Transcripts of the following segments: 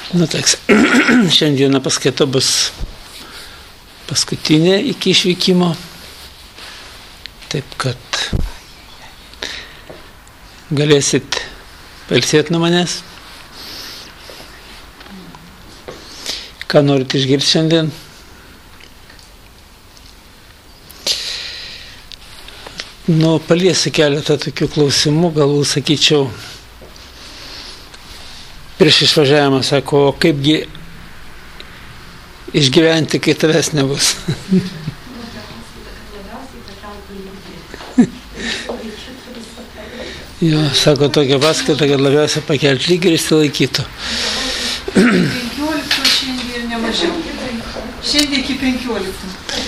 Nu, toks, šiandieną paskaita bus paskutinė iki išvykimo. Taip, kad galėsit pailsėti nuo manęs. Ką norit išgirsti šiandien? Nu, paliesiu keletą tokių klausimų, galbūt sakyčiau, prieš išvažiavimą, sako, o kaipgi išgyventi, kai tavęs nebus. Jo, sako, tokia paskaita, kad labiausiai pakelti lygį ir išsilaikytų. 15 šiandien nemažiau. Šiandien iki 15.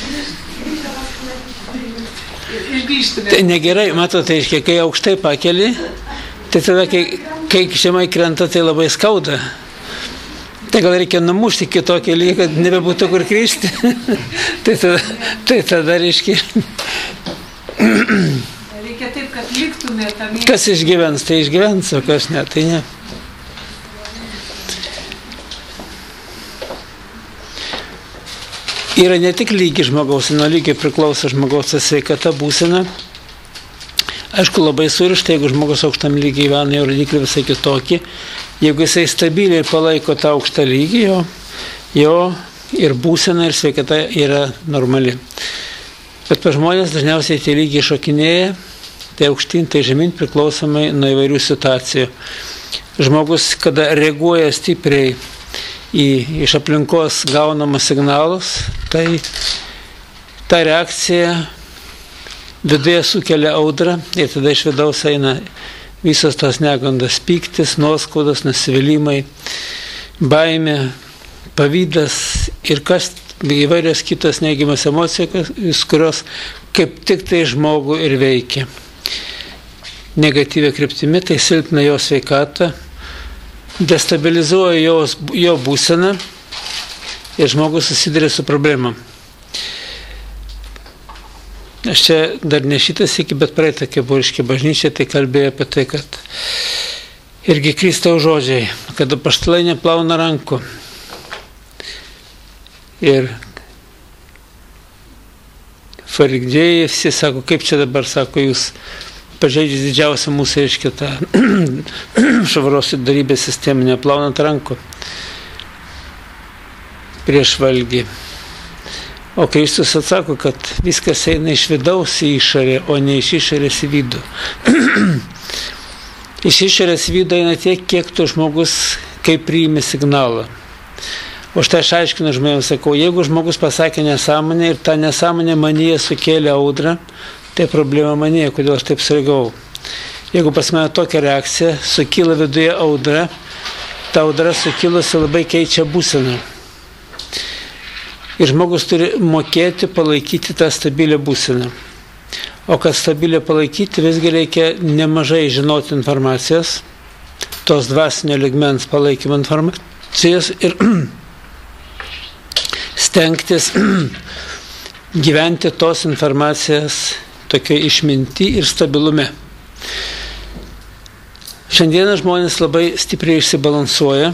Ir grįžtume. Tai negerai, matote, kai aukštai pakeli, tai tada, kai žemai krenta, tai labai skauda. Tai gal reikia numušti kitokį lygį, kad nebebūtų kur kristi. tai tada reiškia. Reikia taip, kad liktume tame. Kas išgyvens, tai išgyvens, o kas ne, tai ne. Yra ne tik lygi žmogaus, nuo lygiai priklauso žmogaus sveikata, būsena. Aišku, labai surišta, jeigu žmogus aukštam lygiai gyvena, jo rodikliai visai kitokie. Jeigu jisai stabiliai palaiko tą aukštą lygį, jo ir būsena, ir sveikata yra normali. Bet pas žmonės dažniausiai tie lygiai šokinėja, tai aukštyn, tai žemyn priklausomai nuo įvairių situacijų. Žmogus, kada reaguoja stipriai iš aplinkos gaunamas signalus, tai ta reakcija viduje sukelia audrą ir tada iš vidaus eina visos tos negandos, pyktis, nuoskaudos, nusivylimai, baimė, pavydas ir įvairios kitos neigiamos emocijos, kurios kaip tik tai žmogų ir veikia. Negatyvia kryptimi, tai silpna jo sveikatą, destabilizuoja jo būseną ir žmogus susiduria su problemom. Aš čia dar ne šitas iki, bet praeitą, kai buvo iški bažnyčia, tai kalbėjo apie tai, kad irgi Kristaus žodžiai, kad apaštalai neplauna rankų. Ir farizėjai visi sako, kaip čia dabar, sako, jūs pažeidžiate didžiausią mūsų, reiškia, tą švaros ir darybės sistemą, neplaunant rankų prieš valgį. O Kristus atsako, kad viskas eina iš vidaus į išorę, o ne iš išorės į vidų. Iš išorės į vidų eina tiek, kiek tu žmogus, kaip priimi signalą. O štai aš aiškinu žmonėms, sakau, jeigu žmogus pasakė nesąmonę ir ta nesąmonė manyje sukėlė audrą, tai problema manyje, kodėl aš taip sureagavau. Jeigu pas mane tokia reakcija, sukyla viduje audra, ta audra sukilusi labai keičia būseną. Ir žmogus turi mokėti palaikyti tą stabilią būseną. O kad stabilią palaikyti, visgi reikia nemažai žinoti informacijos, tos dvasinio lygmens palaikymo informacijos ir stengtis gyventi tos informacijos tokioj išminty ir stabilume. Šiandieną žmonės labai stipriai išsibalansuoja.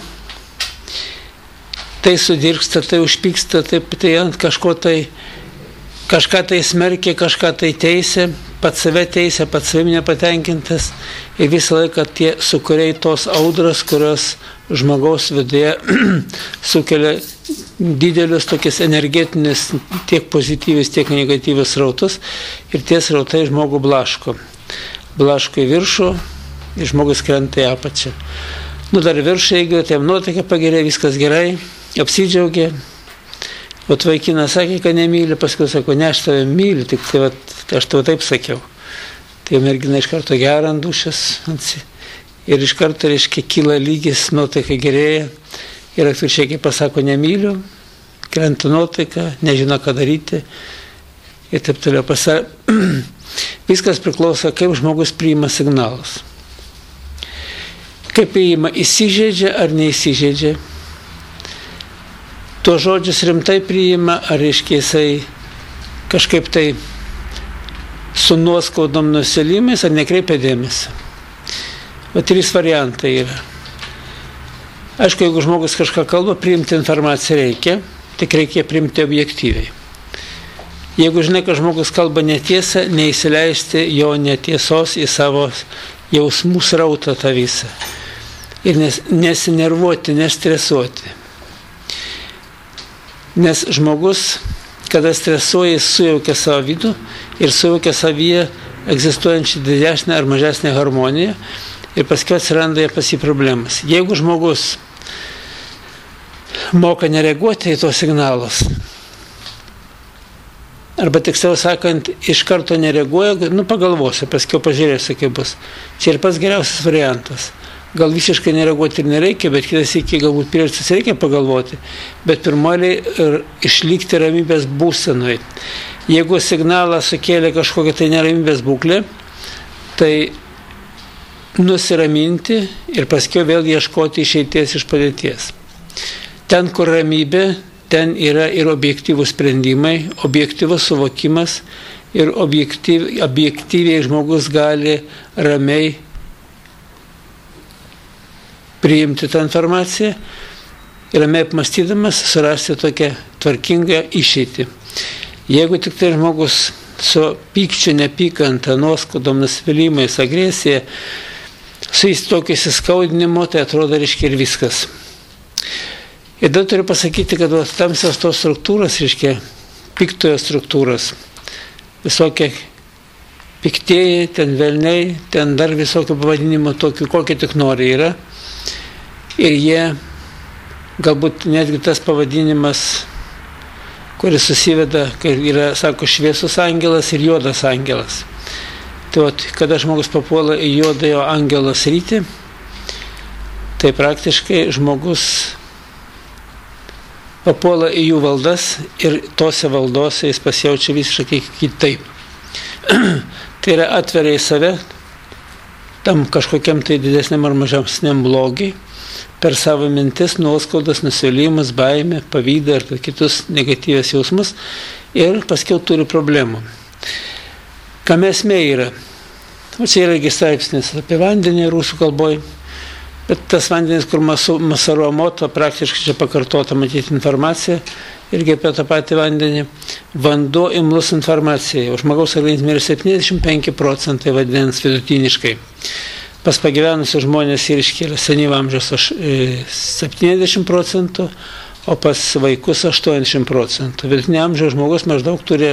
Tai sudirksta, tai užpyksta, tai ant kažką tai smerkia, kažką tai teisė, pats save teisė, pats savim nepatenkintas. Ir visą laiką tie sukuriai tos audros, kurios žmogaus viduje sukelia didelius tokius energetinius, tiek pozityvius, tiek negatyvius srautus. Ir tie srautai žmogų blaško. Blaško į viršų ir žmogus krenta į apačią. Nu dar viršų, jeigu tiem nuotaika pagerė, viskas gerai. Apsidžiaugė, o vaikinas sakė, kad nemyli, paskui sako, ne, aš tave myliu, tik tai aš tau taip sakiau. Tai mergina iš karto gerą ant dušės ir iš karto, reiškia, kyla lygis, nuotaika gerėja ir atvirkščiai, kai pasako nemyliu, krenta nuotaika, nežino, ką daryti ir taip toliau. Viskas priklauso, kaip žmogus priima signalus. Kaip priima, įsižeidžia ar neįsižeidžia. Tuos žodžius rimtai priima, ar reiškia jisai kažkaip tai su nuoskaudom nusilimais, ar nekreipia dėmesio. O trys variantai yra. Aišku, jeigu žmogus kažką kalba, priimti informaciją reikia, tik reikia priimti objektyviai. Jeigu žinai, kad žmogus kalba netiesą, neįsileisti jo netiesos į savo jausmų srautą tą visą. Ir nesinervuoti, nestresuoti. Nes žmogus, kada stresuoja, jis sujaukia savo vidų ir sujaukia savyje egzistuojančią didesnę ar mažesnę harmoniją ir paskui atsiranda pas jį problemas. Jeigu žmogus moka nereaguoti į tos signalus, arba tiksliau sakant, iš karto nereaguoja, pagalvosiu, paskui pažiūrėsiu, kaip bus. Čia ir pats geriausias variantas. Gal visiškai nereaguoti ir nereikia, bet kitas iki galbūt priežastis reikia pagalvoti, bet pirmoliai išlikti ramybės būsenoj. Jeigu signalą sukėlė kažkokią tai neramybės būklę, tai nusiraminti ir paskui vėl ieškoti išeities iš padėties. Ten, kur ramybė, ten yra ir objektyvūs sprendimai, objektyvus suvokimas ir objektyviai žmogus gali ramiai priimti tą informaciją ir ramiai apmąstydamas surasti tokią tvarkingą išeitį. Jeigu tik tai žmogus su pykčiu, nepykanta, nuoskaudom, nusivylimais, agresija, su jais tokiu įsiskaudinimu, tai atrodo reiškia ir viskas. Ir dar turiu pasakyti, kad tamsios tos struktūros, reiškia piktojo struktūros, visokie piktieji, ten velniai, ten dar visokių pavadinimų tokių, kokie tik nori yra. Ir jie, galbūt netgi tas pavadinimas, kuris susiveda, kai yra, sako, šviesus angelas ir juodas angelas. Tai kada žmogus papuola į juodojo angelo sritį, tai praktiškai žmogus papuola į jų valdas ir tose valdose jis pasijaučia visiškai kitaip. Tai yra atveria į save tam kažkokiam tai didesniam ar mažesniam blogiai per savo mintis, nuoskaudas, nusivylimus, baimę, pavydą ir kitus negatyvius jausmus ir paskiau turi problemų. Kam esmė yra? Čia yra straipsnis apie vandenį rusų kalboje. Bet tas vandenis, kur Masaru Emoto, praktiškai čia pakartota matyti informacija, irgi apie tą patį vandenį, vanduo imlus informacijai. O žmogaus organizme yra 75% vandens vidutiniškai. Pas pagyvenusius žmonės ir iškėlė senyvo amžiaus 70%, o pas vaikus 80%. Vidutinio amžiaus žmogus maždaug turi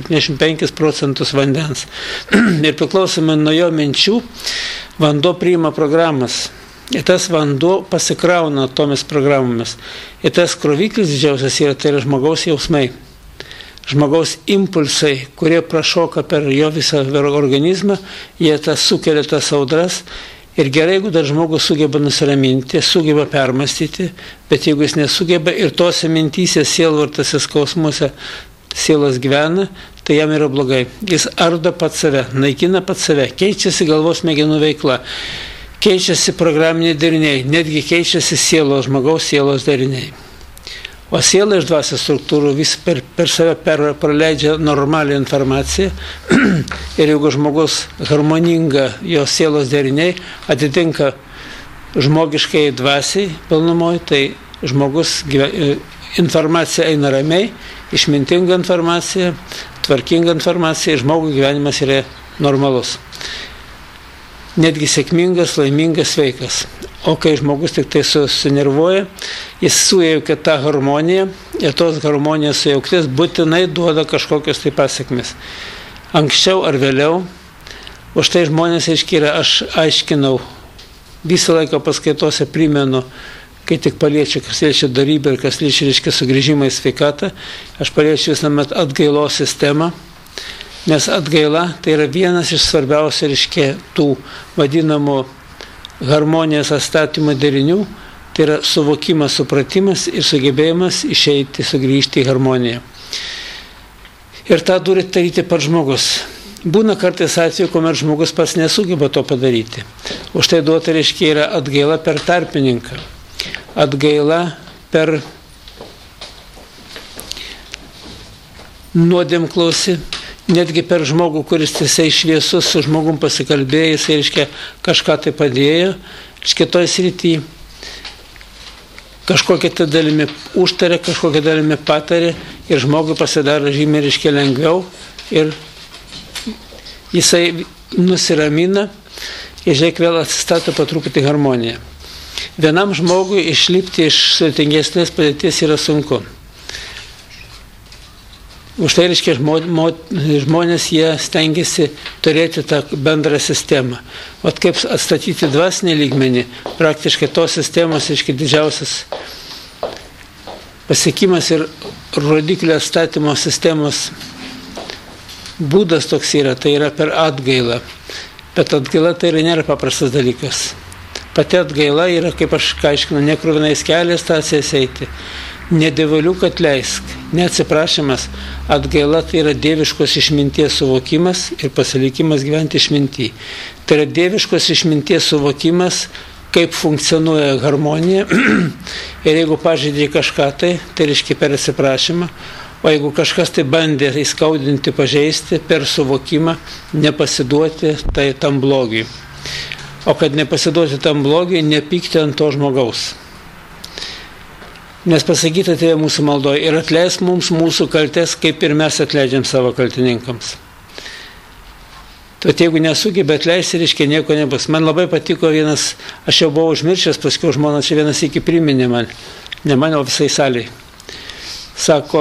75% vandens. Ir priklausomai nuo jo minčių, vanduo priima programas. Ir tas vanduo pasikrauna tomis programomis. Ir tas kroviklis didžiausias yra, tai yra žmogaus jausmai. Žmogaus impulsai, kurie prašoka per jo visą organizmą, jie sukelia tas audras. Ir gerai, jeigu dar žmogus sugeba nusiraminti, sugeba permastyti, bet jeigu jis nesugeba ir tose mintyse, sielvartose, skausmuose sielas gyvena, tai jam yra blogai. Jis ardo pats save, naikina pats save, keičiasi galvos smegenų veikla. Keičiasi programiniai dariniai, netgi keičiasi žmogaus sielos dariniai. O siela iš dvasios struktūrų vis per save praleidžia normalią informaciją ir jeigu žmogus harmoninga jo sielos dariniai atitinka žmogiškai dvasiai pilnumoj, tai žmogus informacija eina ramiai, išmintinga informacija, tvarkinga informacija ir žmogų gyvenimas yra normalus. Netgi sėkmingas, laimingas, sveikas. O kai žmogus tik tai susinervuoja, jis sujaukia tą harmoniją ir tos harmonijos sujauktis būtinai duoda kažkokios tai pasiekmes. Anksčiau ar vėliau, už tai žmonės aiškiai, aš aiškinau, visą laiką paskaitose primenu, kai tik paliečia, kas liečia darybę ir kas liečia sugrįžimą į sveikatą, aš paliečiu visuomet atgailos sistemą. Nes atgaila tai yra vienas iš svarbiausių tų vadinamų harmonijos atstatymo derinių, tai yra suvokimas, supratimas ir sugebėjimas išeiti, sugrįžti į harmoniją. Ir tą turi daryti pats žmogus. Būna kartais atveju, kuomet žmogus pats nesugeba to padaryti. Už tai duota yra atgaila per tarpininką. Atgaila per nuodėmklausį. Netgi per žmogų, kuris jisai šviesus, su žmogum pasikalbėjo, jisai kažką tai padėjo, kitoj srity. kažkokia tai dalimi užtarė, kažkokia dalimi patarė ir žmogui pasidaro žymiai reiškia lengviau ir jisai nusiramina ir žiūrėk vėl atsistato po truputį harmoniją. Vienam žmogui išlipti iš sudėtingesnės padėties yra sunku. Už tai reiškia žmonės jie stengiasi turėti tą bendrą sistemą. O kaip atstatyti dvasinį lygmenį, praktiškai tos sistemos, reiškia didžiausias pasiekimas ir rodiklio atstatymo sistemos būdas toks yra, tai yra per atgailą. Bet atgaila tai nėra paprastas dalykas. Pati atgaila yra, kaip aš aiškinu, nekruvinais keliais stasės eiti. Nedevaliuk atleisk, neatsiprašymas, atgaila tai yra dieviškos išminties suvokimas ir pasilikimas gyventi išminty. Tai yra dieviškos išminties suvokimas, kaip funkcionuoja harmonija ir jeigu pažeidė kažką tai reiškia per atsiprašymą, o jeigu kažkas tai bandė įskaudinti, pažeisti per suvokimą, nepasiduoti tai tam blogiui. O kad nepasiduoti tam blogiui, nepykti ant to žmogaus. Nes pasakyta tai mūsų maldoje ir atleisk mums mūsų kaltes, kaip ir mes atleidžiam savo kaltininkams. Tad jeigu nesugebė atleisti, reiškia nieko nebus. Man labai patiko vienas, aš jau buvau užmiršęs, paskui žmona čia vienas iki priminė man, ne man, o visai saliai. Sako,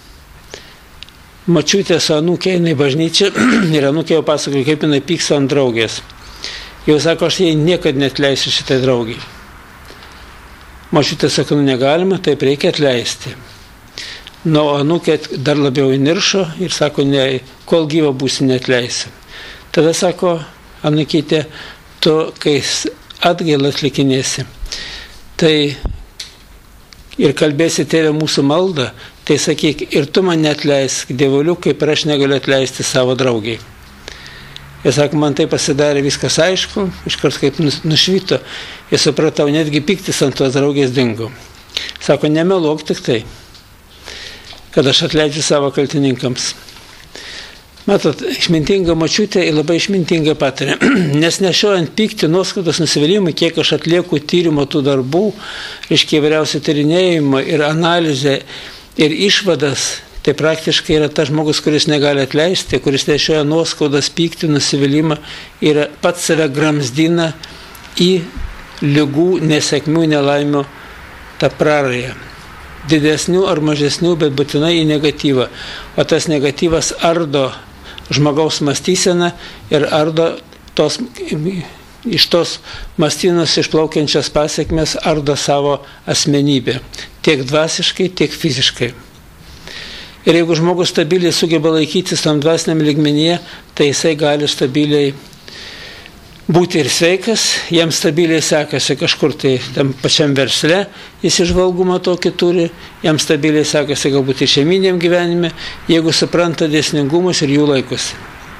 mačiutė su anūkė eina į bažnyčią ir anūkė jau pasakoja, kaip jinai pyksta ant draugės. Jau sako, aš jai niekad neatleisiu šitai draugiai. Mačiutė sako, negalima, taip reikia atleisti. Nu, anūkė dar labiau įniršo ir sako, ne, kol gyva būsi neatleisi. Tada sako, anūkytė, tu, kai atgailą atlikinėsi, tai ir kalbėsi tėvę mūsų maldą, tai sakyk, ir tu man neatleisk, dievoliu, kaip ir aš negaliu atleisti savo draugiai. Ir sako, man tai pasidarė viskas aišku, iškart kaip nušvito, ir supratau, netgi piktis ant tos draugės dingo. Sako, nemeluok tik tai, kad aš atleidžiu savo kaltininkams. Matot, išmintinga močiutė ir labai išmintinga patarė, nes nešiojant pyktį, nuoskaudos, nusivylimą, kiek aš atlieku tyrimo tų darbų, reiškia įvairiausių tyrinėjimų ir analizę ir išvadas, tai praktiškai yra tas žmogus, kuris negali atleisti, kuris nešioja nuoskaudas, pyktį, nusivylimą ir pats save gramzdina į ligų, nesėkmių, nelaimių tą prarąją. Didesnių ar mažesnių, bet būtinai į negatyvą. O tas negatyvas ardo žmogaus mąstyseną ir ardo iš tos mąstysenos išplaukiančias pasiekmes ardo savo asmenybę. Tiek dvasiškai, tiek fiziškai. Ir jeigu žmogus stabiliai sugeba laikytis tam dvasiniam lygmenyje, tai jisai gali stabiliai būti ir sveikas, jam stabiliai sekasi kažkur tai tam pačiam versle, jis įžvalgumą tokį turi, jam stabiliai sekasi galbūt ir šeiminiam gyvenime, jeigu supranta dėsningumus ir jų laikosi.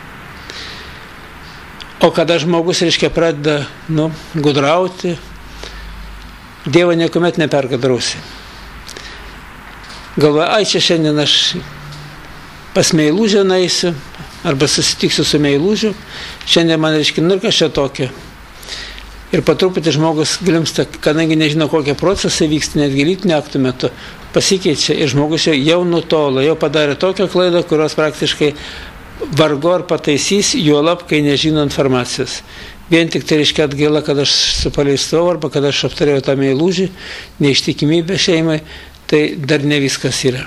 O kada žmogus, reiškia, pradeda gudrauti, Dievo niekuomet neperkadrausi. Galvoju, ai čia šiandien aš pas Meilužę naisiu, arba susitiksiu su Meilužiu, šiandien man reiškia, ir kas čia tokio. Ir po truputį žmogus glimsta, kadangi nežino, kokie procesai vyksta, netgi lytinių aktų metu, pasikeičia ir žmogus jau nutolo, jau padarė tokią klaidą, kurios praktiškai vargu ar pataisys, juolab, kai nežino informacijos. Vien tik tai reiškia atgaila, kad aš supaleistau, arba kad aš aptarėjau tą Meilužį, neištikimybę šeimai, tai dar ne viskas yra.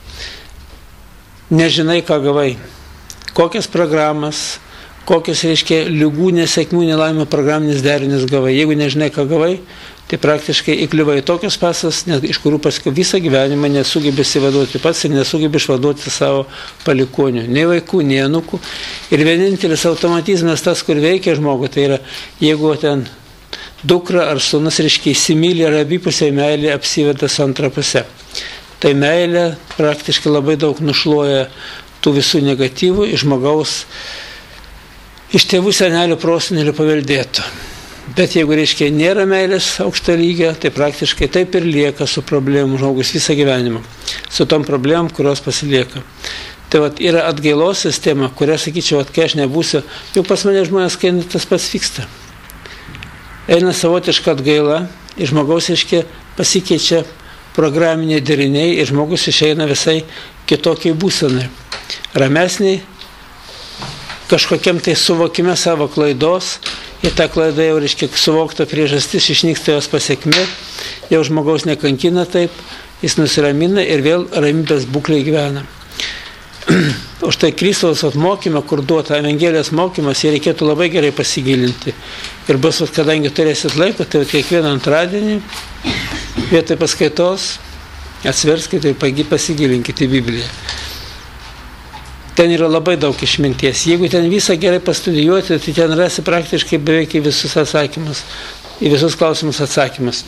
Nežinai, ką gavai, kokias programas, kokias, reiškia, lygų, nesėkmių, nelaimė programinis derinis gavai. Jeigu nežinai, ką gavai, tai praktiškai įkliuvai tokios pasas, iš kurių paskui visą gyvenimą nesugebė įsivaduoti pats ir nesugebė išvaduoti savo palikonių, nei vaikų, nei anūkų. Ir vienintelis automatizmas tas, kur veikia žmogų, tai yra, jeigu ten dukra ar sūnus, reiškia, įsimylė ir abipusiai meilė apsiveda su antra puse. Tai meilė praktiškai labai daug nušluoja tų visų negatyvų iš žmogaus, iš tėvų, senelių, prosenelių paveldėtų. Bet jeigu, reiškia, nėra meilės aukšto lygio, tai praktiškai taip ir lieka su problemų žmogus visą gyvenimą. Su tom problemom, kurios pasilieka. Tai yra atgailos sistema, kurią, sakyčiau, kai aš nebūsiu, jau pas mane žmonės, kai tas pats vyksta. Eina savotiška atgaila ir žmogaus, reiškia, pasikeičia programiniai deriniai ir žmogus išeina visai kitokiai būsenai. Ramesniai, kažkokiam tai suvokime savo klaidos, ir ta klaida jau, reiškia, suvokta priežastis, išnyksta jos pasiekmė, jau žmogaus nekankina taip, jis nusiramina ir vėl ramybės būklėje gyvena. Už tai Kristaus mokymą, kur duota Evangelijos mokymas, jį reikėtų labai gerai pasigilinti. Ir bus, kadangi turėsit laiko, tai kiekvieną antradienį vietoj paskaitos atsiverskite ir pasigilinkite į Bibliją. Ten yra labai daug išminties. Jeigu ten visą gerai pastudijuoti, tai ten rasi praktiškai beveik į visus atsakymus, į visus klausimus atsakymus.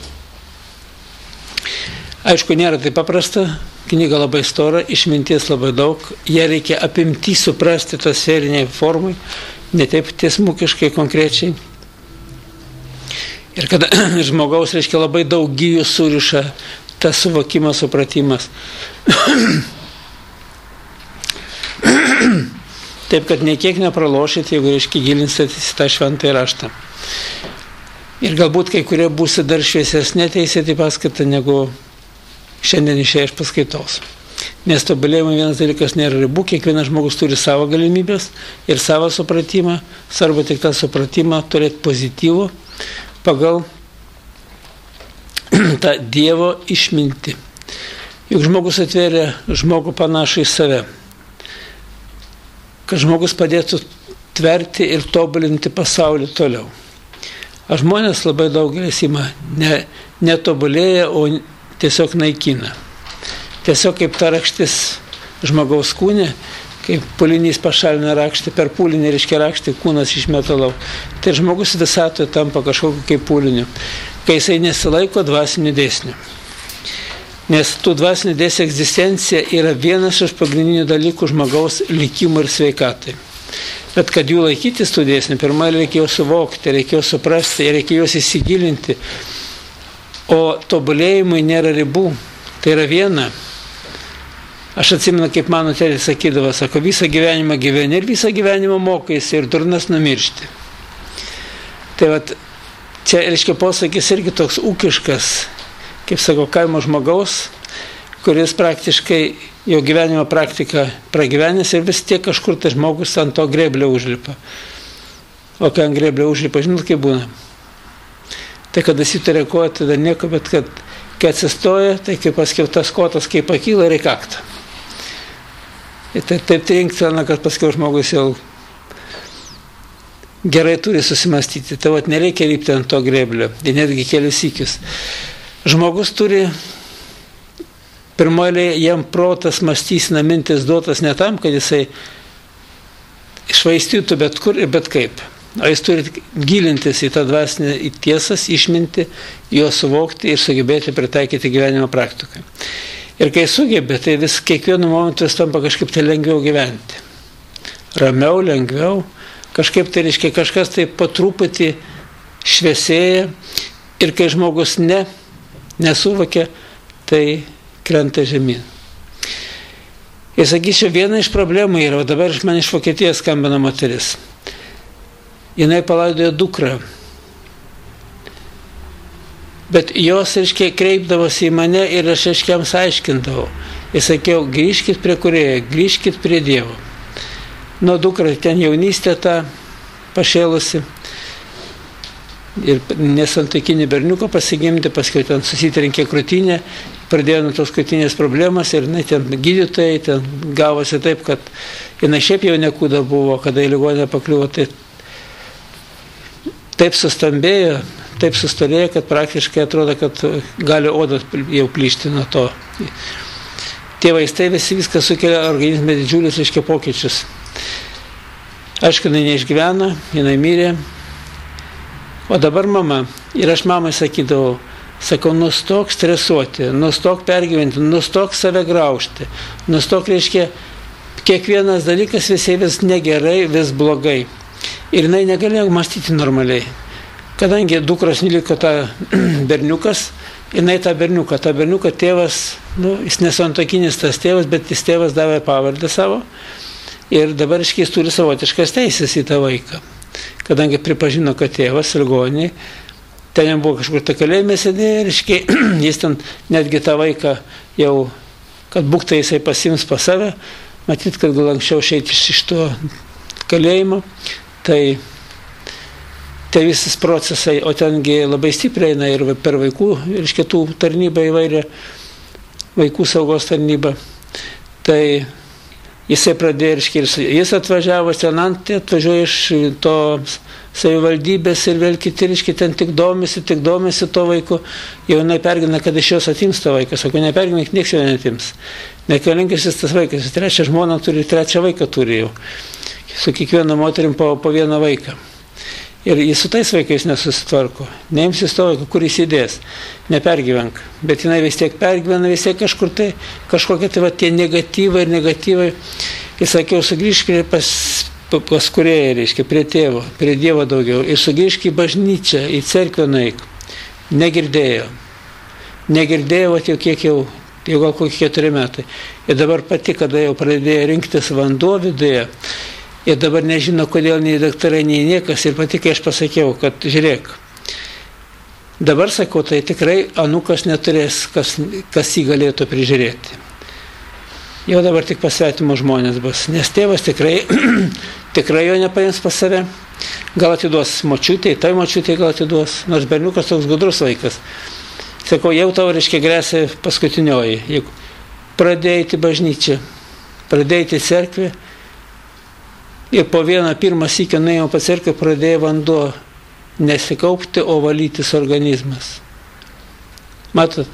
Aišku, nėra tai paprasta, knyga labai stora, išminties labai daug, ją reikia apimti suprasti tą sferiniai formai, ne taip tiesmukiškai konkrečiai. Ir kada žmogaus, reiškia, labai daug gijų suriša tas suvokimas, supratimas. Taip, kad niekiek nepralošit, jeigu, reiškia, gilinsite į tą šventąjį raštą. Ir galbūt kai kurie būsi dar šviesesnė teisėti paskaitą, negu šiandien išėję iš paskaitos. Nes tobulėjimo vienas dalykas nėra ribų, kiekvienas žmogus turi savo galimybės ir savo supratimą, svarbu tik tą supratimą turėti pozityvų pagal tą Dievo išmintį. Juk žmogus atvėrė žmogų panašų į save, kad žmogus padėtų tverti ir tobulinti pasaulį toliau. O žmonės labai daugelis ima netobulėja, o tiesiog naikina. Tiesiog kaip ta rakštis žmogaus kūne, kaip pūlinys pašalina rakštį, per pūlinį reiškia rakštį, kūnas išmeta lauk. Tai žmogus visatoje tampa kažkokiu kaip pūliniu, kai jisai nesilaiko dvasinių dėsnių. Nes tų dvasinių dėsnių egzistencija yra vienas iš pagrindinių dalykų žmogaus likimo ir sveikatai. Bet kad jų laikytis tų dėsnių, pirmai reikėjo suvokti, reikėjo suprasti, reikėjo juos įsigilinti. O tobulėjimui nėra ribų. Tai yra viena. Aš atsimenu, kaip mano tėvė sakydavo, sako, visą gyvenimą gyveni ir visą gyvenimą mokaisi ir durnas numiršti. Tai vat, čia, reiškia, posakis irgi toks ūkiškas, kaip sako, kaimo žmogaus, kuris praktiškai jau gyvenimo praktiką pragyvenęs ir vis tiek kažkur tai žmogus ant to grėblio užlipa. O kai ant grėblio užlipa, žinot, kaip būna. Tai kada įsitarė koją, tada nieko, bet kai atsistoja, tai kaip paskiau tas kotas, kai pakyla, reikia kaktą. Ir taip trinktelna, kad paskiau žmogus jau gerai turi susimastyti. Tai vat nereikia lipti ant to grėblio, ir netgi kelius sykius. Žmogus turi, pirmoje jam protas, mąstysena, mintis duotas ne tam, kad jisai išvaistytų bet kur ir bet kaip. O jis turi gilintis į tą dvasinę į tiesas, išminti, juos suvokti ir sugebėti pritaikyti gyvenimo praktiką. Ir kai sugebė, tai vis kiekvienu momentu jis tampa kažkaip tai lengviau gyventi. Ramiau, lengviau, kažkaip tai reiškia kažkas tai po truputį šviesėja ir kai žmogus nesuvokia, tai krenta žemyn. Ir sakyčiau, viena iš problemų yra, o dabar man iš Vokietijos skambina moteris. Jinai palaidojo dukrą. Bet jos, reiškia, kreipdavosi į mane ir aš, reiškia, jiems aiškindavau. Ir sakiau, grįžkit prie Kūrėjo, grįžkit prie Dievo. Nuo dukra ten jaunystė tą pašėlusi. Ir nesantuokinį berniuką pasigimdė, paskui ten susitrenkė krūtinę, pradėjo nuo tos krūtinės problemas ir ten gydytojai, ten gavosi taip, kad jinai šiaip jau nekūda buvo, kada į ligoninę pakliuvo, tai taip sustambėjo, taip sustorėjo, kad praktiškai atrodo, kad gali oda jau plyšti nuo to. Tie vaistai viską sukelia organizme didžiulius, reiškia, pokyčius. Aišku, jinai neišgyveno, jinai mirė. O dabar mama, ir aš mamai sakydavau, sakau, nustok stresuoti, nustok pergyventi, nustok save graužti, nustok, reiškia, kiekvienas dalykas vis negerai, vis blogai. Ir jinai negalėjo mąstyti normaliai. Kadangi dukros neliko tą berniukas, jinai tą berniuką tėvas, jis nesantuokinis tas tėvas, bet jis tėvas davė pavardę savo ir dabar iškiai jis turi savotiškas teisės į tą vaiką. Kadangi pripažino, kad tėvas ligoninėje ten jam buvo kažkur ta kalėjime sėdėjo, reiškia, jis ten netgi tą vaiką jau, kad būktai jisai pasims pas save, matyt, kad gal anksčiau išeiti iš to kalėjimo, tai visas procesai, o tengi labai stipriai eina ir per vaikų, ir iš kitų tarnybą įvairią, vaikų saugos tarnybą, tai jisai pradėjo, jis atvažiavo, tenant atvažiuoja iš to savivaldybės ir vėl kiti, ten tik domisi to vaiku, jau jinai pergina, kad iš jos atims tą vaiką, sako, nepergina, nieks jo netims, nekalingis jis tas vaikas, jis trečią žmoną turi, trečią vaiką turi jau, su kiekviena moterim po vieną vaiką. Ir jis su tais vaikais nesusitvarko, neims jis to vaiką, kur jis įdės, nepergyvenk, bet jinai vis tiek pergyvena, vis tiek kažkur tai, kažkokie tai va tie negatyvai, ir sakiau, sugrįžk pas kurėją, reiškia, prie tėvo, prie Dievo daugiau, ir sugrįžk į bažnyčią, į cerkvę nueik, negirdėjo, va jau kiek jau gal kokie 4 metai, ir dabar pati, kada jau pradėjo rinktis vanduo viduje, ir dabar nežino, kodėl nei daktarai, nei niekas. Ir pati, kai aš pasakiau, kad žiūrėk, dabar sakau, tai tikrai anūkas neturės, kas jį galėtų prižiūrėti. Jau dabar tik pasvetimo žmonės bus, nes tėvas tikrai jo nepaims pas save. Gal atiduos močiutei, tai močiutei gal atiduos, nors berniukas toks gudrus vaikas. Sakau, jau tau, reiškia, grėsia paskutinioji. Juk pradėjai bažnyčią, pradėjai cerkvę, ir po pirmą sykį nuėjau pas cerkvę, pradėjo vanduo nesikaupti, o valytis organizmas. Matot?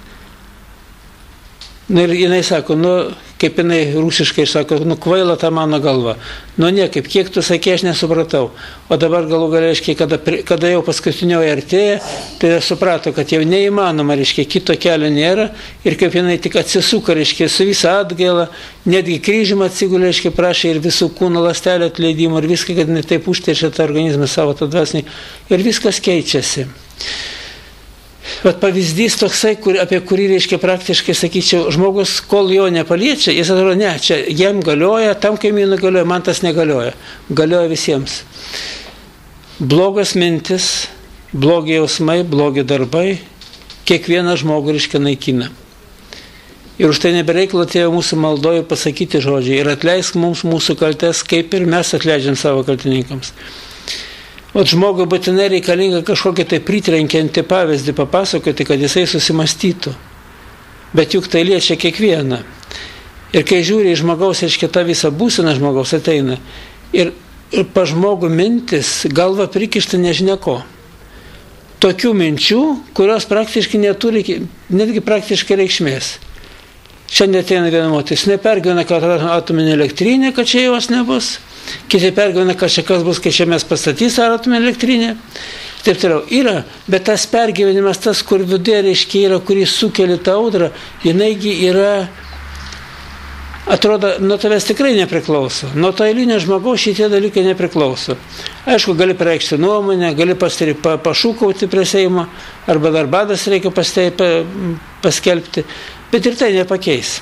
Ir jinai sako, kaip jinai rusiškai sako, kvaila ta mano galva. Niekaip, kiek tu sakė, aš nesupratau. O dabar galų galiai, kada jau paskutinioji artėja, tai suprato, kad jau neįmanoma, kito kelio nėra. Ir kaip jinai tik atsisuka, su visą atgailą, netgi kryžimą atsigulė, prašė ir visų kūno ląstelę atleidimo, ir viską, kad jinai taip užteršia tą organizmą savo tą dvasinį. Ir viskas keičiasi. Bet pavyzdys toksai, apie kurį, praktiškai, sakyčiau, žmogus, kol jo nepaliečia, jis atrodo, ne, čia jam galioja, tam kaimynui galioja, man tas negalioja. Galioja visiems. Blogas mintis, blogi jausmai, blogi darbai, kiekvieną žmogų, naikina. Ir už tai nebereikalo atėjo mūsų maldoje pasakyti žodžiai ir atleisk mums mūsų kaltes, kaip ir mes atleidžiam savo kaltininkams. O žmogui būtinai reikalinga kažkokią tai pritrenkiantį pavyzdį papasakoti, kad jisai susimastytų. Bet juk tai liečia kiekvieną. Ir kai žiūri į žmogaus, ta visa būsena žmogaus ateina, ir pa žmogų mintis galva prikišta nežinia ko. Tokių minčių, kurios praktiškai neturi, netgi praktiškai reikšmės. Šiandien ateina viena moteris, nepergyvena, kad atominė elektrinė, kad čia jos nebus. Kiti pergyvena, kad čia kas bus, kai čia mes pastatys atominę elektrinę. Taip toliau. Yra, bet tas pergyvenimas, tas, kur viduje yra, kuris sukelia tą audrą, jinaigi yra, atrodo, nuo tavęs tikrai nepriklauso. Nuo to eilinio žmogaus šitie dalykai nepriklauso. Aišku, gali pareikšti nuomonę, gali pašūkauti prie Seimo, arba dar badas reikia paskelbti, bet ir tai nepakeis.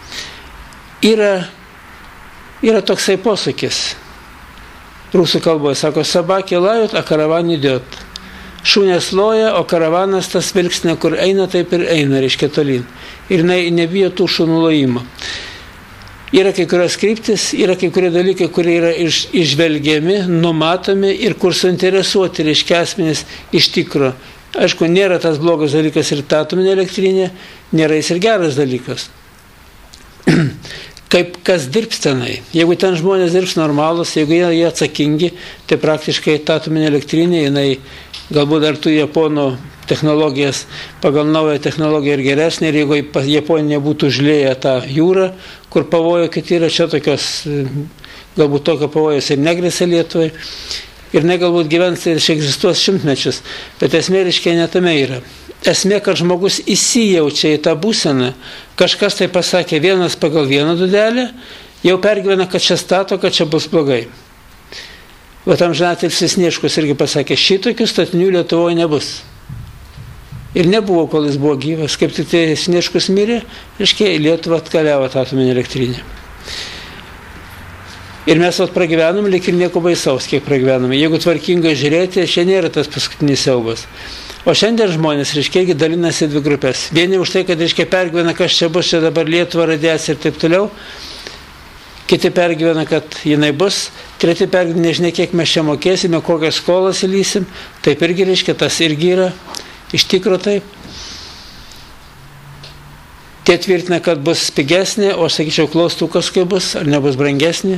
Yra toksai posakis. Rusų kalboje sako, sabakė lajot, a karavan idėt. Šunės loja, o karavanas tas vilksnė, kur eina, taip ir eina, reiškia tolyn. Ir nebijo tų šunų lojimo. Yra kai kurios kryptis, yra kai kurie dalykai, kurie yra išvelgiami, numatomi ir kur suinteresuoti, reiškia asmenys iš tikro. Aišku, nėra tas blogas dalykas ir atominė elektrinė, nėra jis ir geras dalykas. Kaip kas dirbs tenai. Jeigu ten žmonės dirbs normalus, jeigu jie atsakingi, tai praktiškai ta atominė elektrinė, jinai galbūt dar tų Japonų technologijas, pagal naują technologiją ir geresnė, ir jeigu Japonija būtų užlėję tą jūrą, kur pavojo kiti yra, čia tokios, galbūt tokio pavojos ir negrėsia Lietuvai, ir galbūt gyvens ir egzistuos šimtmečius, bet esmė reiškia ne tame yra. Esmė, kad žmogus įsijaučia į tą būseną, kažkas tai pasakė vienas pagal vieną dūdelę, jau pergyvena, kad čia stato, kad čia bus blogai. O tam žinatelis Sniečkus irgi pasakė, šitokių statinių Lietuvoje nebus. Ir nebuvo, kol jis buvo gyvas. Kaip tik tai Sniečkus mirė, reiškia, į Lietuvą atkeliavo tą atominę elektrinę. Ir mes pragyvenom, lyg ir nieko baisaus, kiek pragyvenom. Jeigu tvarkingai žiūrėti, čia nėra tas paskutinis siaubas. O šiandien žmonės, reiškia, irgi dalinasi dvi grupės. Vieni už tai, kad, reiškia, pergyvena, kas čia bus, čia dabar Lietuva, radiacija ir taip toliau. Kiti pergyvena, kad jinai bus. Treti pergyvena, nežinia, kiek mes čia mokėsime, kokias skolas įlysim. Taip irgi, reiškia, tas irgi yra iš tikro taip. Tie tvirtina, kad bus pigesnė, o aš sakyčiau, klaustukas kaip bus, ar nebus brangesnė.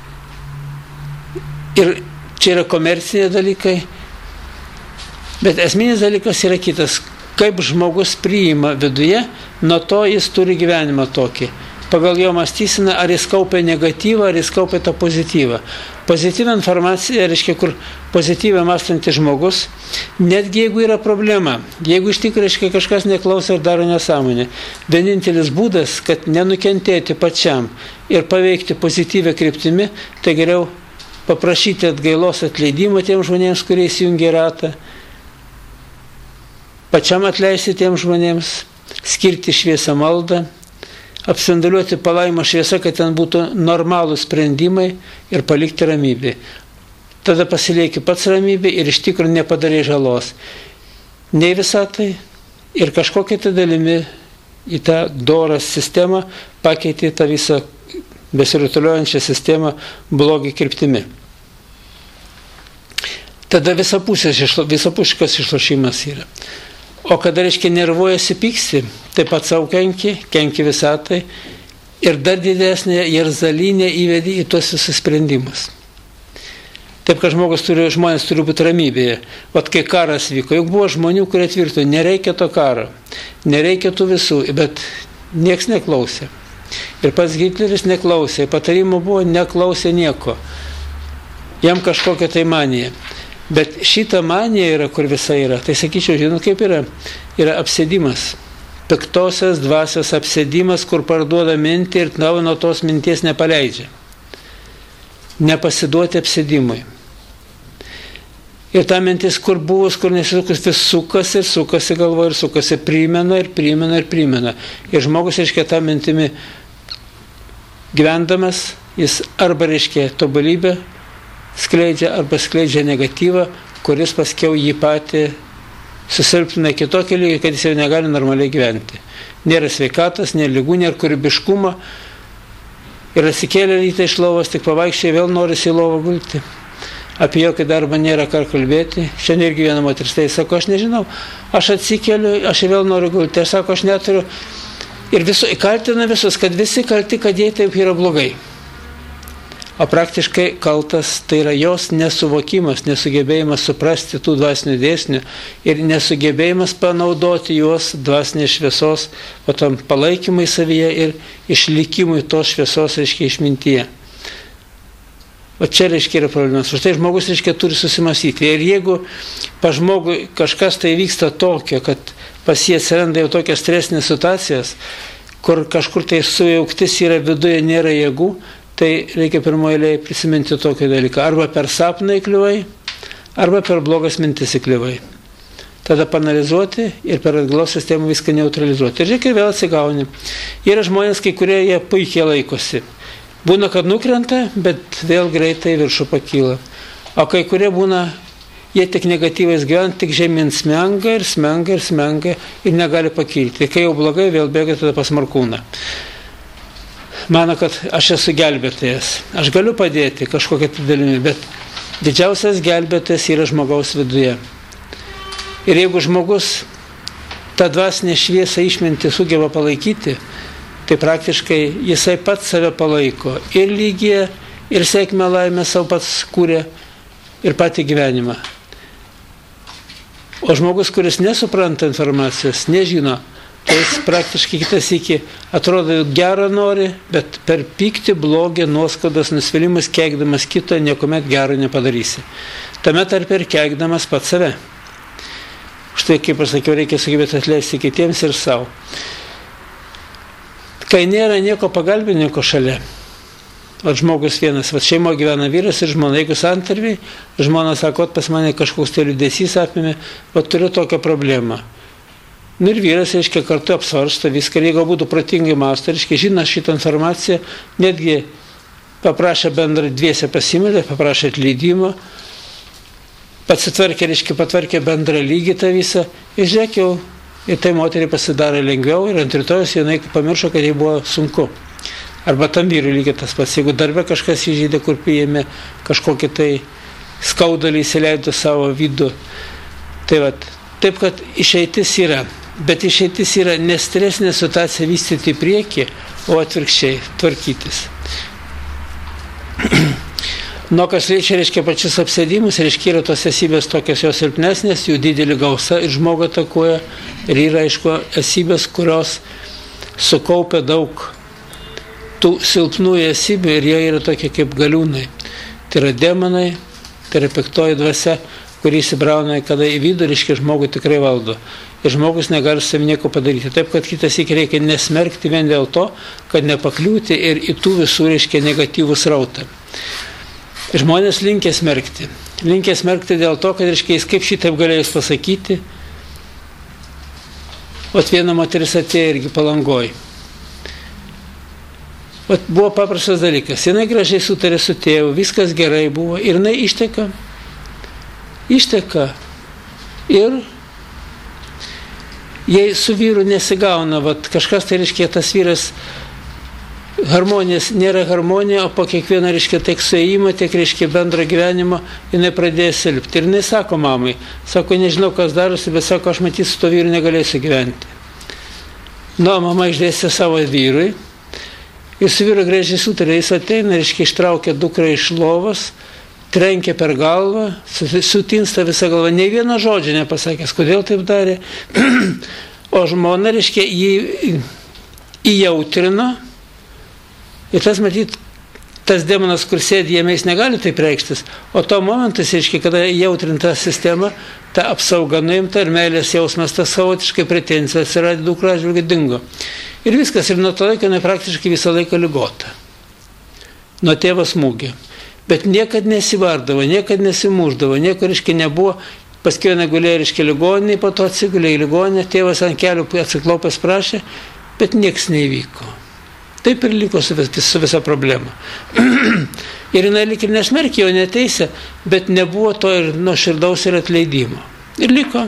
Ir čia yra komerciniai dalykai. Bet esminis dalykas yra kitas. Kaip žmogus priima viduje, nuo to jis turi gyvenimą tokį. Pagal jo mąstyseną, ar jis kaupia negatyvą, ar jis kaupia tą pozityvą. Pozityvą informaciją, reiškia, kur pozityvą mąstantis žmogus, netgi jeigu yra problema, jeigu iš tikrųjų, reiškia, kažkas neklauso ir daro nesąmonę, vienintelis būdas, kad nenukentėti pačiam ir paveikti pozityvę kryptimi, tai geriau paprašyti atgailos atleidimo tiems žmonėms, kurie įsijungia ratą, pačiam atleisti tiems žmonėms, skirti šviesą maldą, apsinduliuoti palaimo šviesą, kad ten būtų normalūs sprendimai ir palikti ramybę. Tada pasilieki pats ramybę ir iš tikrųjų nepadarai žalos. Nei visatai ir kažkokia tai dalimi į tą dorą sistemą pakeitė tą visą besirutuliojančią sistemą blogį kryptimi. Tada visapuškas išlošimas yra. O kada, reiškia, nervuojasi, pyksti, taip pat savo kenki visatai ir dar didesnė jerzalinė įvedi į tuos visus sprendimus. Taip, kad žmonės turi būti ramybėje. Vat kai karas vyko, juk buvo žmonių, kurie tvirtino, nereikia to karo, nereikia tų visų, bet nieks neklausė. Ir pats Hitleris neklausė, patarimų buvo, neklausė nieko. Jam kažkokia tai manija. Bet šita manija yra, kur visa yra. Tai sakyčiau, žinot, kaip yra? Yra apsėdimas. Piktosios dvasios apsėdimas, kur parduoda mintį ir nuo tos minties nepaleidžia. Nepasiduoti apsėdimui. Ir ta mintis, kur buvus, kur nesisukus, vis sukasi galvo ir sukasi, primena. Ir žmogus, reiškia, tą mintimi gyvendamas, jis arba, reiškia, tobulybę skleidžia arba skleidžia negatyvą, kuris paskiau jį patį susilpnina kitokį lygį, kad jis jau negali normaliai gyventi. Nėra sveikatos, nėra lygų, nėra kūrybiškumo. Ir atsikėlė rytą iš lovos, tik pavaikščiai vėl norisi į lovą gulti. Apie jokį darbą nėra ką kalbėti. Šiandien irgi viena moteris tai sako, aš nežinau, aš atsikėliu, aš vėl noriu gulti. Aš sako, aš neturiu. Ir kaltina visus, kad visi kalti, kad jai taip yra blogai. O praktiškai kaltas tai yra jos nesuvokimas, nesugebėjimas suprasti tų dvasinių dėsnių ir nesugebėjimas panaudoti juos dvasinės šviesos, o tam palaikymui savyje ir išlikimui tos šviesos, reiškia, išmintyje. O čia, reiškia, yra problemas. Už tai žmogus, reiškia, turi susimąstyti. Ir jeigu pa žmogui kažkas tai vyksta tokio, kad pas jį atsiranda jau tokias stresinės situacijas, kur kažkur tai sujauktis yra viduje, nėra jėgų, tai reikia pirmoje eilėje prisiminti tokį dalyką. Arba per sapną įkliuvai, arba per blogas mintis įkliuvai. Tada panalizuoti ir per atgalos sistemą viską neutralizuoti. Ir reikia vėl atsigauni. Yra žmonės, kai kurie jie puikiai laikosi. Būna, kad nukrenta, bet vėl greitai viršų pakyla. O kai kurie būna, jie tik negatyvais gyvena, tik žemyn smenga ir negali pakilti. Ir kai jau blogai, vėl bėga tada pas Markūną. Mano, kad aš esu gelbėtojas. Aš galiu padėti kažkokią dalimi, bet didžiausias gelbėtojas yra žmogaus viduje. Ir jeigu žmogus tą dvasinę šviesą išmintį sugeba palaikyti, tai praktiškai jisai pats save palaiko. Ir lygiai, ir sėkmę laimę savo pats kūrė ir patį gyvenimą. O žmogus, kuris nesupranta informacijos, nežino, tai jis praktiškai kitas iki atrodo gerą nori, bet per pyktį, blogį, nuoskaudas, nusvylimus, keikdamas kito, niekuomet gero nepadarysi. Tame tarp ir keikdamas pats save. Štai, kaip aš sakiau, reikia sugebėti atleisti kitiems ir savo. Kai nėra nieko pagalbininko šalia, o žmogus vienas, šeimo gyvena vyras ir žmona, jeigu santarviai, žmona sako, pas mane kažkoks tai liūdesys apėmė, turiu tokią problemą. Ir vyras, reiškia, kartu apsvarsto viską, jeigu būtų protingai mąsto, reiškia, žino šitą informaciją, netgi paprašė bendrą dviese pasimeldę, paprašė atleidimo, pasitvarkė, reiškia, patvarkė bendrą lygį tą visą ir žiūrėk jau, ir tai moteriai pasidarė lengviau ir ant rytojus jinai pamiršo, kad jai buvo sunku. Arba tam vyrui lygiai tas pats, jeigu darbe kažkas įžeidė, kur priėmė kažkokį tai skaudalį, įsileido savo vidų. Tai vat, taip, kad išeitis yra, bet išeitis yra nestresinė situacija vystyti į priekį, o atvirkščiai tvarkytis. Nuo kas liečia, reiškia, pačius apsėdimus, reiškia, yra tos esybės tokios jos silpnesnės, jų didelį gausą ir žmogų atakuoja. Ir yra, aišku, esybės, kurios sukaupia daug tų silpnų esybių ir jie yra tokie kaip galiūnai. Tai yra demonai, tai yra piktoji dvasia, kuri įsibrauna kada į vidų, reiškia, žmogų tikrai valdo. Ir žmogus negali su savimi nieko padaryti. Taip, kad kitas iki reikia nesmerkti vien dėl to, kad nepakliūti ir į tų visų, reiškia, negatyvų srautą. Žmonės linkę smerkti. Linkę smerkti dėl to, kad, reiškia, jis kaip šitaip galėjus pasakyti. Ot viena moteris atėjo irgi Palangoj. Ot buvo paprastas dalykas. Jinai gražiai sutarė su tėvu, viskas gerai buvo. Ir jinai išteka. Ir jei su vyru nesigauna, vat, kažkas tai, reiškia, tas vyras harmonijos, nėra harmonija, o po kiekvieną, reiškia, tiek suėjimą, tiek, reiškia, bendro gyvenimo, jinai pradėjo silpti. Ir jinai sako mamai, sako, nežinau, kas darosi, bet sako, aš matyt, su to vyru negalėsiu gyventi. Nu, mama išdėstė savo vyrui ir su vyru gražiai sutarė, jis ateina, reiškia, ištraukia dukrą iš lovos, trenkia per galvą, sutinsta visą galvą, nei vieno žodžio nepasakęs, kodėl taip darė. O žmona, reiškia, jį įjautrino. Ir tas, matyt, tas demonas, kur sėdi jame, jis negali taip reikštis. O to momentas, reiškia, kada jautrinta sistema, ta apsauga nuimta ir meilės jausmas, tas savotiškai pretensija atsiradė, dukra atžvilgiu dingo. Ir viskas, ir nuo to laiko jinai praktiškai visą laiką ligota. Nuo tėvo smūgio. Bet niekad nesivardavo, niekad nesimuždavo, nieko, reiškia, nebuvo. Paskui jinai gulėjo, reiškia, ligoninėje, po to atsigulė į ligoninę, tėvas ant kelių atsiklaupęs prašė, bet nieks neįvyko. Taip ir liko su visa problema. Ir jinai lyg ir nesmerkė, jo neteisė, bet nebuvo to ir nuoširdaus ir atleidimo. Ir liko.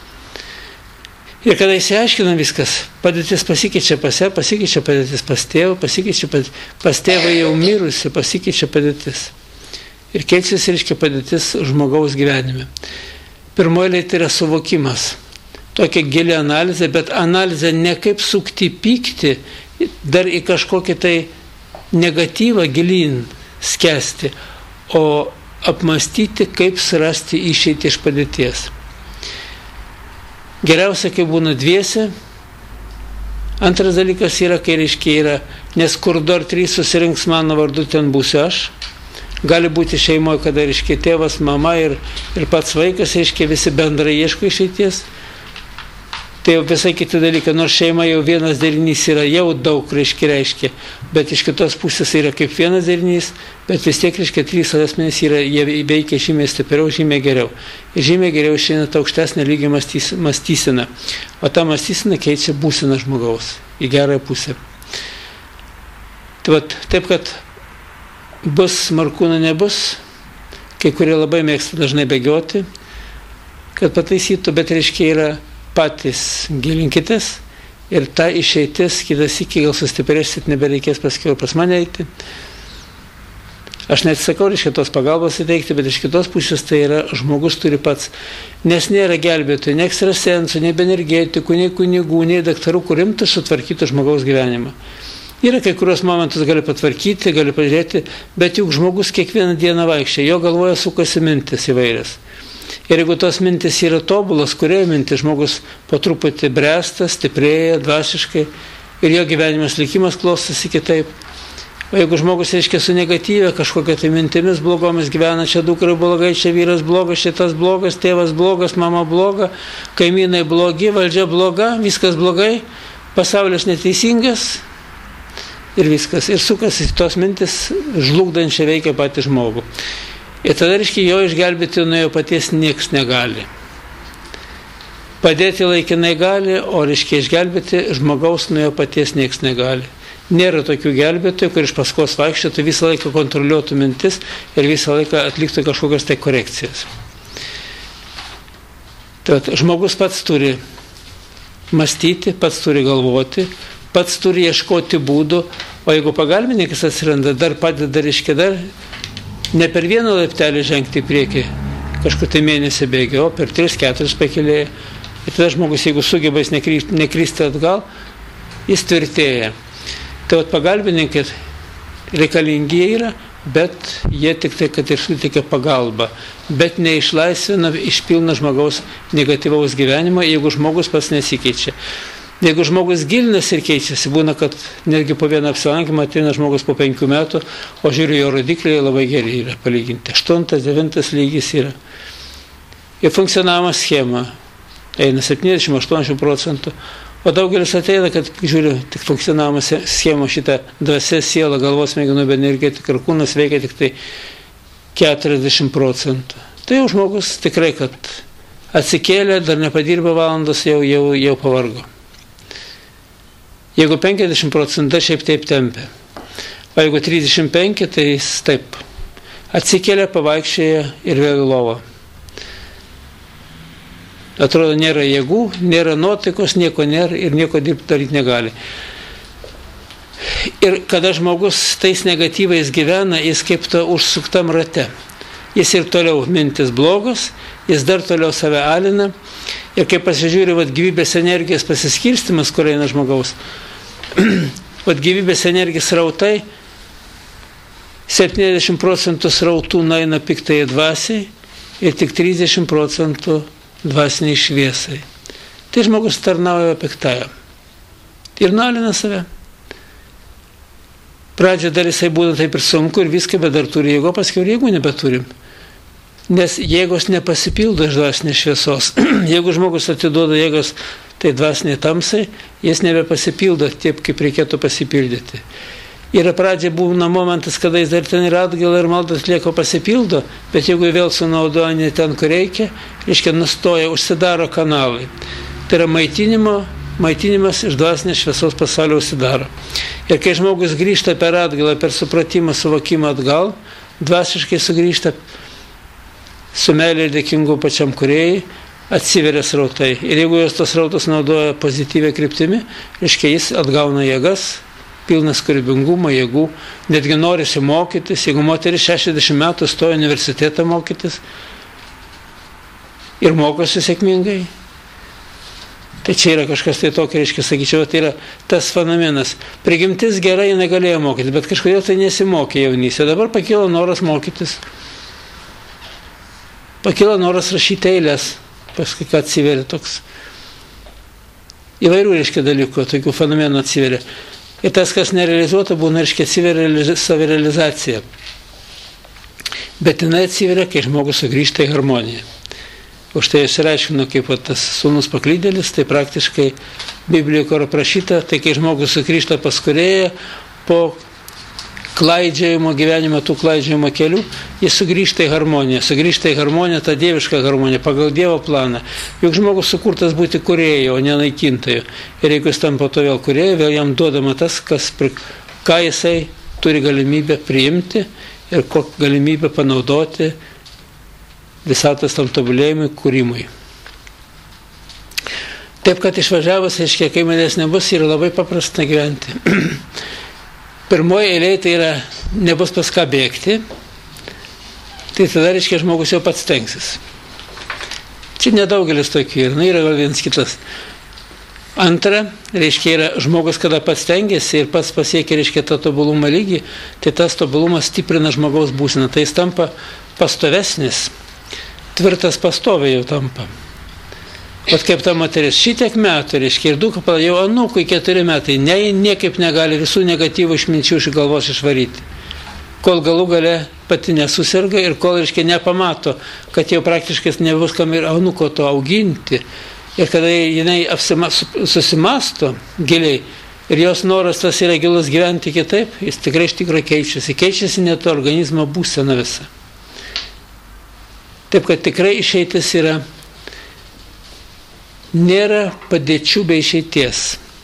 Ir kada įsiaiškina viskas, padėtis pasikeičia pas ją, pasikeičia padėtis pas tėvą, pasikeičia pas tėvą jau mirusi, pasikeičia padėtis. Ir keičiasi, reiškia, padėtis žmogaus gyvenime. Pirmoji tai yra suvokimas. Tokia gili analizė, bet analizė ne kaip sukti pykti, dar į kažkokį tai negatyvą gilin skęsti, o apmastyti, kaip surasti išeitį iš padėties. Geriausia, kai būna dviese. Antras dalykas yra, kai, reiškia, yra, nes kur dar 3 susirinks mano vardu, ten būsiu aš. Gali būti šeimoje, kada, reiškia, tėvas, mama ir pats vaikas, reiškia, visi bendrai ieško išeities. Tai jau visai kiti dalykai, nors šeima jau vienas derinys yra, jau daug, reiškia, bet iš kitos pusės yra kaip vienas derinys, bet vis tiek, reiškia, 3 asmenys yra, jie veikia žymiai stipriau, žymiai geriau. Ir žymiai geriau išeina ta aukštesnė lygio mąstysena. O ta mąstysena keičia būseną žmogaus į gerąją pusę. Taip, kad bus Markūno nebus, kai kurie labai mėgsta dažnai bėgioti, kad pataisytų, bet, reiškia, yra patys gilinkitės ir ta išeitis, kitas iki gal sustiprėsit, nebereikės paskiau pas mane eiti. Aš neatsakau, reiškia, tos pagalbos įteikti, bet iš kitos pusės tai yra, žmogus turi pats, nes nėra gelbėtojų, nei ekstrasensų, nei energetikų, nei kunigų, nei daktarų, kur imtų sutvarkyti žmogaus gyvenimą. Yra kai kurios momentus gali patvarkyti, gali pažiūrėti, bet juk žmogus kiekvieną dieną vaikščia, jo galvoje sukasi mintis įvairias. Ir jeigu tos mintis yra tobulas, kurioje mintis žmogus po truputį bręsta, stiprėja dvasiškai ir jo gyvenimas likimas klostosi kitaip. O jeigu žmogus, reiškia, su negatyvė kažkokia tai mintimis blogomis gyvena, čia dukrai blogai, čia vyras blogas, čia tas blogas, tėvas blogas, mama bloga, kaimynai blogi, valdžia bloga, viskas blogai, pasaulis neteisingas ir viskas. Ir sukasi tos mintis žlugdančiai veikia patį žmogų. Ir tada, reiškia, jo išgelbėti nuo jo paties nieks negali. Padėti laikinai gali, o, reiškia, išgelbėti žmogaus nuo jo paties nieks negali. Nėra tokių gelbėtojų, kur iš paskos vaikščiotų, visą laiką kontroliuotų mintis ir visą laiką atliktų kažkokias tai korekcijas. Tai žmogus pats turi mąstyti, pats turi galvoti, pats turi ieškoti būdų, o jeigu pagalbininkas atsiranda, dar padeda, reiškia, dar ne per vieną laiptelį žengti į priekį, kažkur tai mėnesį bėgio, o per 3-4 pakelėje. Ir tada žmogus, jeigu sugeba jis nekristi atgal, jis tvirtėja. Tai pagalbininkai reikalingi yra, bet jie tik tai, kad ir suteikia pagalbą, bet neišlaisvina, išpilna žmogaus negatyvaus gyvenimo, jeigu žmogus pats nesikeičia. Jeigu žmogus gilinasi ir keičiasi, būna, kad netgi po vieną apsilankymą ateina žmogus po 5 metų, o žiūriu, jo rodikliai labai geri yra palyginti. 8-9 lygis yra. Ir funkcionavimo schema eina 70-80%. O daugelis ateina, kad žiūriu, tik funkcionavimo schema šitą dvasia, siela, galvos smegenų, energetika ir kūnas veikia tik tai 40%. Tai jau žmogus tikrai, kad atsikėlė, dar nepadirba valandos, jau pavargo. Jeigu 50%, šiaip taip tempia. O jeigu 35%, tai jis taip atsikėlė, pavaikščioja ir vėl į lovą. Atrodo, nėra jėgų, nėra nuotaikos, nieko nėra ir nieko daryti negali. Ir kada žmogus tais negatyvais gyvena, jis kaip to užsuktam rate. Jis ir toliau mintis blogos, jis dar toliau save alina. Ir kai pasižiūri, gyvybės energijos pasiskirstimas, kur eina žmogaus, gyvybės energijos srautai, 70% srautų nueina piktai dvasiai ir tik 30% dvasiniai šviesai. Tai žmogus tarnauja piktajam ir nualina save. Pradžio dar jisai būna taip ir sunku ir viską, bet dar turi jėgo, paskiau jėgų nebeturim. Nes jėgos nepasipildo iš dvasinės šviesos. Jeigu žmogus atiduoda jėgos tai dvasiniai tamsai, jis nebepasipildo taip, kaip reikėtų pasipildyti. Yra pradžia būna momentas, kada jis dar ten ir atgailą ir maldas lieko pasipildo, bet jeigu vėl sunaudoja ne ten, kur reikia, reiškia nustoja, užsidaro kanalai. Tai yra maitinimas iš dvasinės šviesos pasaulio užsidaro. Ir kai žmogus grįžta per atgailą, per supratimą, suvokimą atgal, dvasiškai sugrįžta su meilė ir dėkingu pačiam kūrėjai, atsiveria srautai. Ir jeigu jos tos srautus naudoja pozityvę kryptimi, reiškia jis atgauna jėgas, pilnas kūrybingumo, jėgų, netgi norisi mokytis. Jeigu moteris 60 metų stoja universitetą mokytis ir mokosi sėkmingai, tai čia yra kažkas tai tokio, reiškia, sakyčiau, tai yra tas fenomenas. Prigimtis gerai negalėjo mokyti, bet kažkodėl tai nesimokė jaunystė. Dabar pakilo noras mokytis. Pakilo noras rašyti eilės, paskui ką atsiveria toks. Įvairių, reiškia, dalykų, tokių fenomenų atsiveria. Ir tas, kas nerealizuota, būna, reiškia, atsiveria savirealizacija. Bet jinai atsiveria, kai žmogus sugrįžta į harmoniją. Už tai išsireiškinu, kaip tas sūnus paklydėlis, tai praktiškai Biblijoje, kur aprašyta, tai kai žmogus sugrįžta pas kūrėją, po klaidžiojimo gyvenimo, tų klaidžiojimo kelių, jis sugrįžta į harmoniją, tą dievišką harmoniją, pagal Dievo planą. Juk žmogus sukurtas būti kūrėjo, o ne naikintojo. Ir jeigu jis tampa to vėl kūrėjo, vėl jam duodama tas, ką jisai turi galimybę priimti ir kokią galimybę panaudoti visatos tam tobulėjimui, kūrimui. Taip, kad išvažiavus, aiškiai, kai manęs nebus, yra labai paprasta gyventi. Pirmoji eilė tai yra, nebus pas ką bėgti, tai tada, reiškia, žmogus jau pats stengsis. Čia nedaugelis tokių yra gal vienas kitas. Antra, reiškia, yra žmogus, kada pats stengiasi ir pats pasiekia, reiškia, tą tobulumą lygį, tai tas tobulumas stiprina žmogaus būseną, tai jis tampa pastovesnis, tvirtas pastoviai jau tampa. Vat kaip ta moteris, šitiek metų, reiškia, ir dukra, jau anūkui 4 metai, niekaip negali visų negatyvų išminčių iš galvos išvaryti. Kol galų gale pati nesusirga ir kol, reiškia, nepamato, kad jau praktiškai nebus kam ir anūko to auginti. Ir kada jinai susimasto giliai ir jos noras tas yra gilus gyventi kitaip, jis tikrai iš tikrųjų keičiasi. Keičiasi net organizmo būsena visa. Taip, kad tikrai išeitis yra. Nėra padėčių be išeities.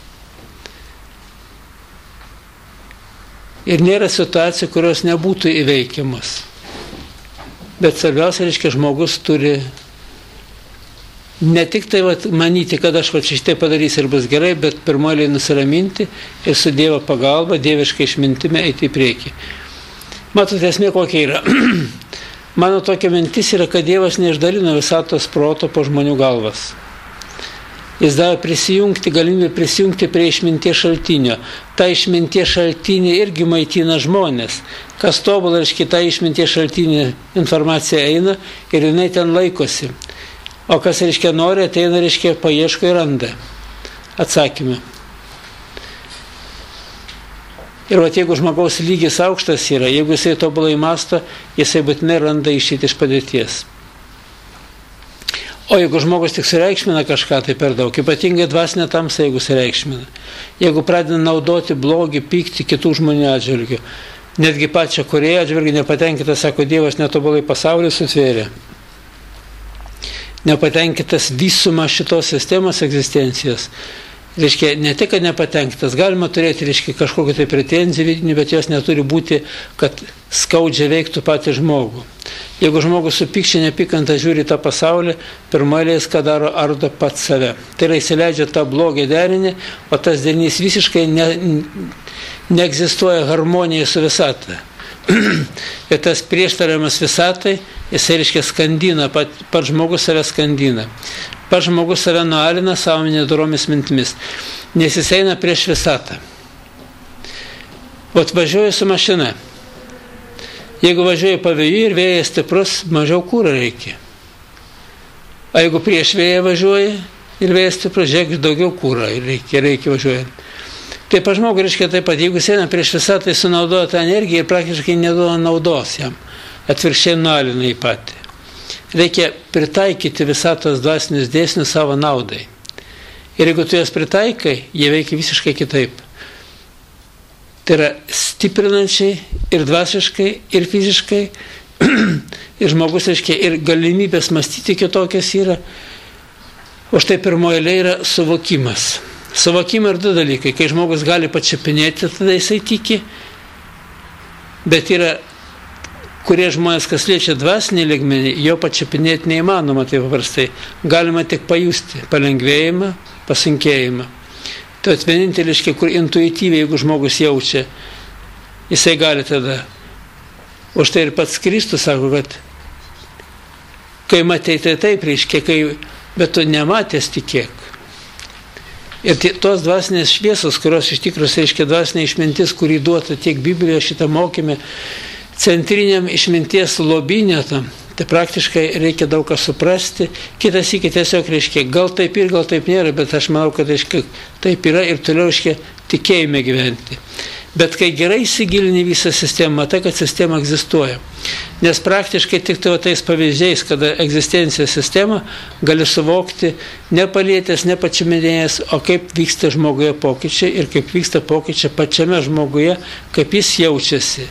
Ir nėra situacijų, kurios nebūtų įveikiamos. Bet svarbiausia, reiškia, žmogus turi Ne tik tai manyti, kad aš šitai padarysiu ir bus gerai, bet pirmoji nusiraminti ir su Dievo pagalba, dieviškai išmintime eiti į priekį. Matote, esmė kokia yra. Mano tokia mintis yra, kad Dievas neišdalino visatos proto po žmonių galvas. Jis davė galimybę prisijungti prie išminties šaltinio. Ta išminties šaltinė irgi maitina žmonės. Kas tobulai, reiškia, ta išminties šaltinė informacija eina ir jinai ten laikosi. O kas, reiškia, nori, ateina, reiškia, paieško ir randa atsakymą. Ir jeigu žmogaus lygis aukštas yra, jeigu jisai tobulai mąsto, jisai būtinai randa išeitį iš padėties. O jeigu žmogus tik sureikšmina kažką, tai per daug, ypatingai dvasinė tamsa, jeigu sureikšmina. Jeigu pradeda naudoti blogį, pyktį kitų žmonių atžvilgių, netgi pačią Korėją atžvilgių nepatenkintas, sako, Dievas netobulai pasaulį sutvėrė. Nepatenkintas visumą šitos sistemos egzistencijos. Reiškia, ne tik, kad nepatenkintas, galima turėti, reiškia, kažkokią tai pretenziją vidinį, bet jos neturi būti, kad skaudžiai veiktų patį žmogų. Jeigu žmogus su pykčia nepykanta žiūri tą pasaulį, pirmalės, ką daro, ardo pats save. Tai yra, įsileidžia tą blogį derinį, o tas derinys visiškai neegzistuoja harmonijai su visata. Ir tas prieštaravimas visatai, jisai, reiškia, skandina, pats žmogus save skandina. Pats žmogus save nualina savo nedoromis mintimis, nes jis eina prieš visatą. Važiuoju su mašina. Jeigu važiuoju pavėjui ir vėjas stiprus, mažiau kūro reikia. O jeigu prieš vėją važiuoju ir vėjas stiprus, žiūrėk, daugiau kūro reikia važiuojant. Tai pa žmogui, reiškia, taip pat, jeigu jis eina prieš visatą, tai sunaudoja tą energiją ir praktiškai neduoda naudos jam. Atvirkščiai nualina į patį. Reikia pritaikyti visatos dvasinius dėsnius savo naudai. Ir jeigu tu jas pritaikai, jie veikia visiškai kitaip. Tai yra stiprinančiai ir dvasiškai, ir fiziškai, ir žmogus, reiškia, ir galimybės mąstyti kitokias yra. O štai pirmoji eilė yra suvokimas. Suvokimai yra du dalykai. Kai žmogus gali pačiapinėti, tada jisai tiki, bet yra kurie žmonės, kas liečia dvasinį lygmenį, jo pačiapinėti neįmanoma taip paprastai. Galima tik pajusti palengvėjimą, pasunkėjimą. Tai vienintelis, kur intuityviai, jeigu žmogus jaučia, jisai gali tada. O štai ir pats Kristus sako, kad kai matei, tai taip reiškia, bet tu nematęs tikėk. Ir tos dvasinės šviesos, kurios iš tikrųjų reiškia dvasinė išmintis, kurį duota tiek Biblijoje šitą mokymę, centriniam išminties lobinė tam, tai praktiškai reikia daug ką suprasti. Kitas iki tiesiog reiškia, gal taip ir, gal taip nėra, bet aš manau, kad reiškia, taip yra ir toliau reiškia tikėjime gyventi. Bet kai gerai įsigilini visą sistemą, matai, kad sistema egzistuoja. Nes praktiškai tik tai tais pavyzdžiais, kada egzistencijos sistema gali suvokti nepalietęs, nepačiaminėjęs, o kaip vyksta žmoguje pokyčiai ir kaip vyksta pokyčiai pačiame žmoguje, kaip jis jaučiasi.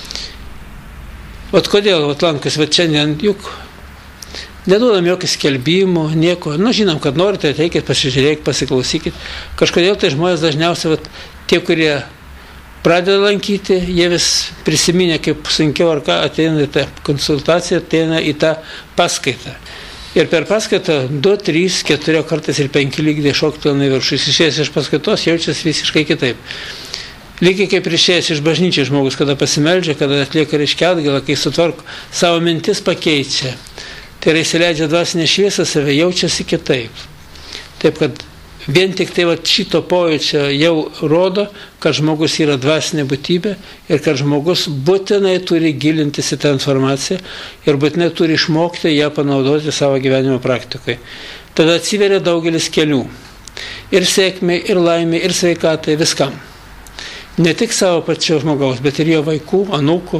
Kodėl lankas, šiandien juk neduodam jokių skelbimų, nieko. Žinom, kad norite, ateikit, pasižiūrėkit, pasiklausykit. Kažkodėl tai žmonės dažniausiai, tie, kurie pradeda lankyti, jie vis prisiminė, kaip sunkiau ar ką, ateina į tą konsultaciją, ateina į tą paskaitą. Ir per paskaitą 2, 3, 4, kartais ir 5 lygdė šoktelna į viršų. Išėjęs iš paskaitos jaučiasi visiškai kitaip. Lygiai kaip išėjęs iš bažnyčios žmogus, kada pasimeldžia, kada atlieka reiškia atgailą, kai sutvarko, savo mintis pakeičia. Tai yra įsileidžia dvasinę šviesą save, jaučiasi kitaip. Taip, kad vien tik tai šito pojūčio jau rodo, kad žmogus yra dvasinė būtybė ir kad žmogus būtinai turi gilintis į tą informaciją ir būtinai turi išmokti ją panaudoti savo gyvenimo praktikai. Tada atsiveria daugelis kelių. Ir sėkmė, ir laimė, ir sveikatai, viskam. Ne tik savo pačio žmogaus, bet ir jo vaikų, anūkų.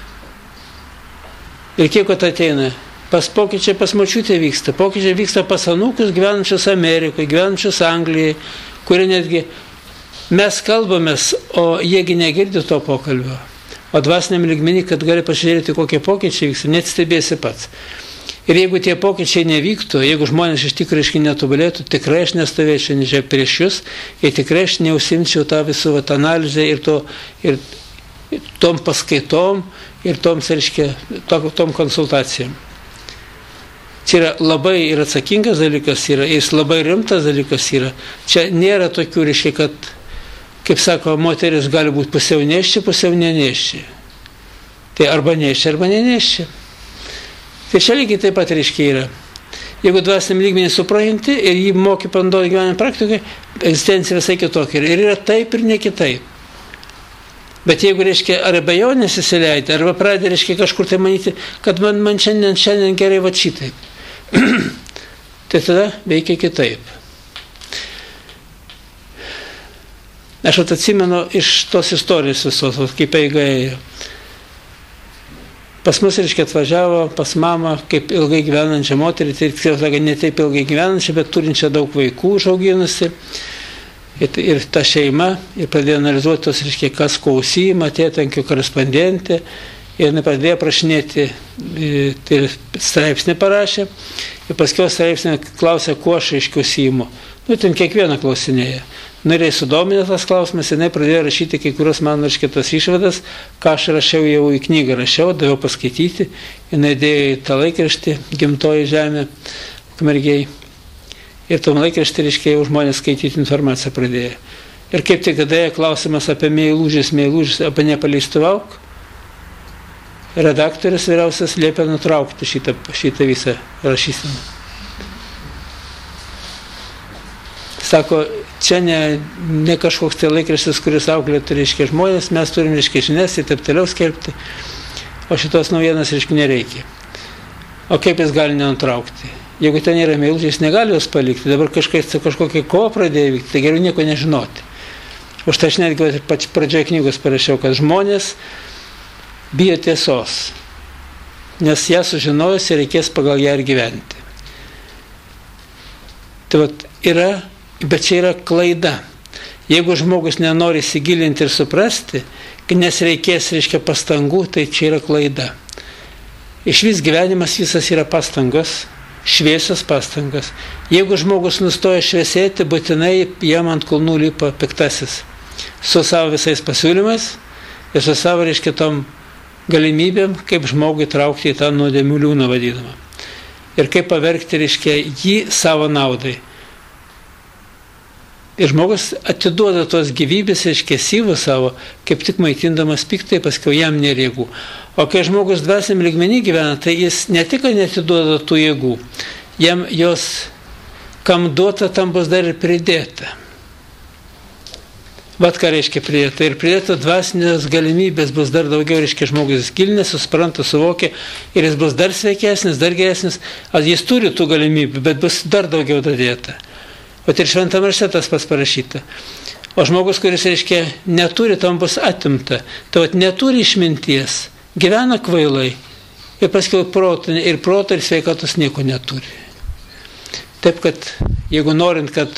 Ir kiek ateina, pokyčiai pas močiutę vyksta, pokyčiai vyksta pas anūkus gyvenančius Amerikoje, gyvenančius Anglijoje, kurie netgi mes kalbamės, o jiegi negirdi to pokalbio. O dvasiniam lygmenį, kad gali pasižiūrėti, kokie pokyčiai vyksta, net stebėsi pats. Ir jeigu tie pokyčiai nevyktų, jeigu žmonės iš tikrųjų netobulėtų, tikrai aš nestovėčiau prieš jūs ir tikrai aš neusimčiau tą visų analizę ir tom paskaitom ir tom konsultacijom. Čia yra labai ir atsakingas dalykas yra, jis labai rimtas dalykas yra. Čia nėra tokių, reiškia, kad, kaip sako, moteris gali būti pusiau neščia, pusiau neneščia. Tai arba neščia, arba neneščia. Tai čia lygiai taip pat, reiškia, yra. Jeigu dvasiniam lygmenį supranti ir jį moki panduoti gyvenimo praktikai, egzistencija visai kitokia. Ir yra taip ir ne kitaip. Bet jeigu, reiškia, ar abejonės įsileidai, arba pradedi, reiškia, kažkur tai manyti, kad man šiandien gerai va šitaip. Tai tada veikia kitaip. Aš atsimenu iš tos istorijos visos, kaip eiga ėjo. Pas mus, reiškia, atvažiavo pas mamą, kaip ilgai gyvenančią moterį, tai tiesiog ne taip ilgai gyvenančią, bet turinčią daug vaikų užauginusi. Ir ta šeima, ir pradėjo analizuoti tos, reiškia, kas ko užsiima, tėtankių korespondentė, ir jinai pradėjo prašinėti, tai straipsnį parašė, ir paskiau straipsnį klausė, kuo aš, reiškia, užsiimu. Ten kiekvieną klausinėje. Ir sudominė tas klausimas, jinai pradėjo rašyti kai kurios mano, reiškia, tos išvadas, ką aš rašiau jau į knygą, daviau paskaityti, jinai dėjo į tą laikraštį, Gimtoji žemė, Ukmergėj. Ir tom laikraštį, reiškia, jau žmonės skaityti informaciją pradėjo. Ir kaip tik tada klausimas apie meilužės, apie nepaleistuvauką, redaktorius vyriausias liepė nutraukti šitą visą rašyseną. Sako, čia ne kažkoks tai laikraštis, kuris auklėtų, reiškia, žmonės, mes turim, reiškia, žinias ir taip toliau skelbti, o šitos naujienas, reiškia, nereikia. O kaip jis gali nenutraukti? Jeigu ten yra meilužės, jis negali jos palikti. Dabar kažkokia kova pradėjo vykti, tai geriau nieko nežinoti. Už tai aš netgi pradžioje knygos parašiau, kad žmonės bijo tiesos, nes ją sužinojus reikės pagal ją ir gyventi. Tai vat yra, bet čia yra klaida. Jeigu žmogus nenori įsigilinti ir suprasti, nes reikės, reiškia, pastangų, tai čia yra klaida. Iš vis gyvenimas visas yra pastangos, šviesios pastangos. Jeigu žmogus nustoja šviesėti, būtinai jam ant kulnų lipa piktasis. Su savo visais pasiūlymais ir su savo, reiškia, tom galimybėm, kaip žmogui traukti į tą nuodėmių liūną vadinamą. Ir kaip pavergti, reiškia, jį savo naudai. Ir žmogus atiduoda tos gyvybės, reiškia, syvų savo, kaip tik maitindamas piktai, paskiau jam nėra jėgų. O kai žmogus dvasiniam lygmenį gyvena, tai jis ne tik netiduoda tų jėgų, jam jos, kam duota, tam bus dar ir pridėta. Vat ką reiškia pridėta. Ir pridėta dvasinės galimybės bus dar daugiau, reiškia, žmogus gilinasi, supranta, suvokia, ir jis bus dar sveikesnis, dar geresnis. Jis turi tų galimybių, bet bus dar daugiau dadėta. O ir Šventame rašte tas pats parašyta. O žmogus, kuris, reiškia, neturi, tam bus atimta. Tai neturi išminties, gyvena kvailai. Ir paskiau proto ir sveikatos nieko neturi. Taip, kad jeigu norint, kad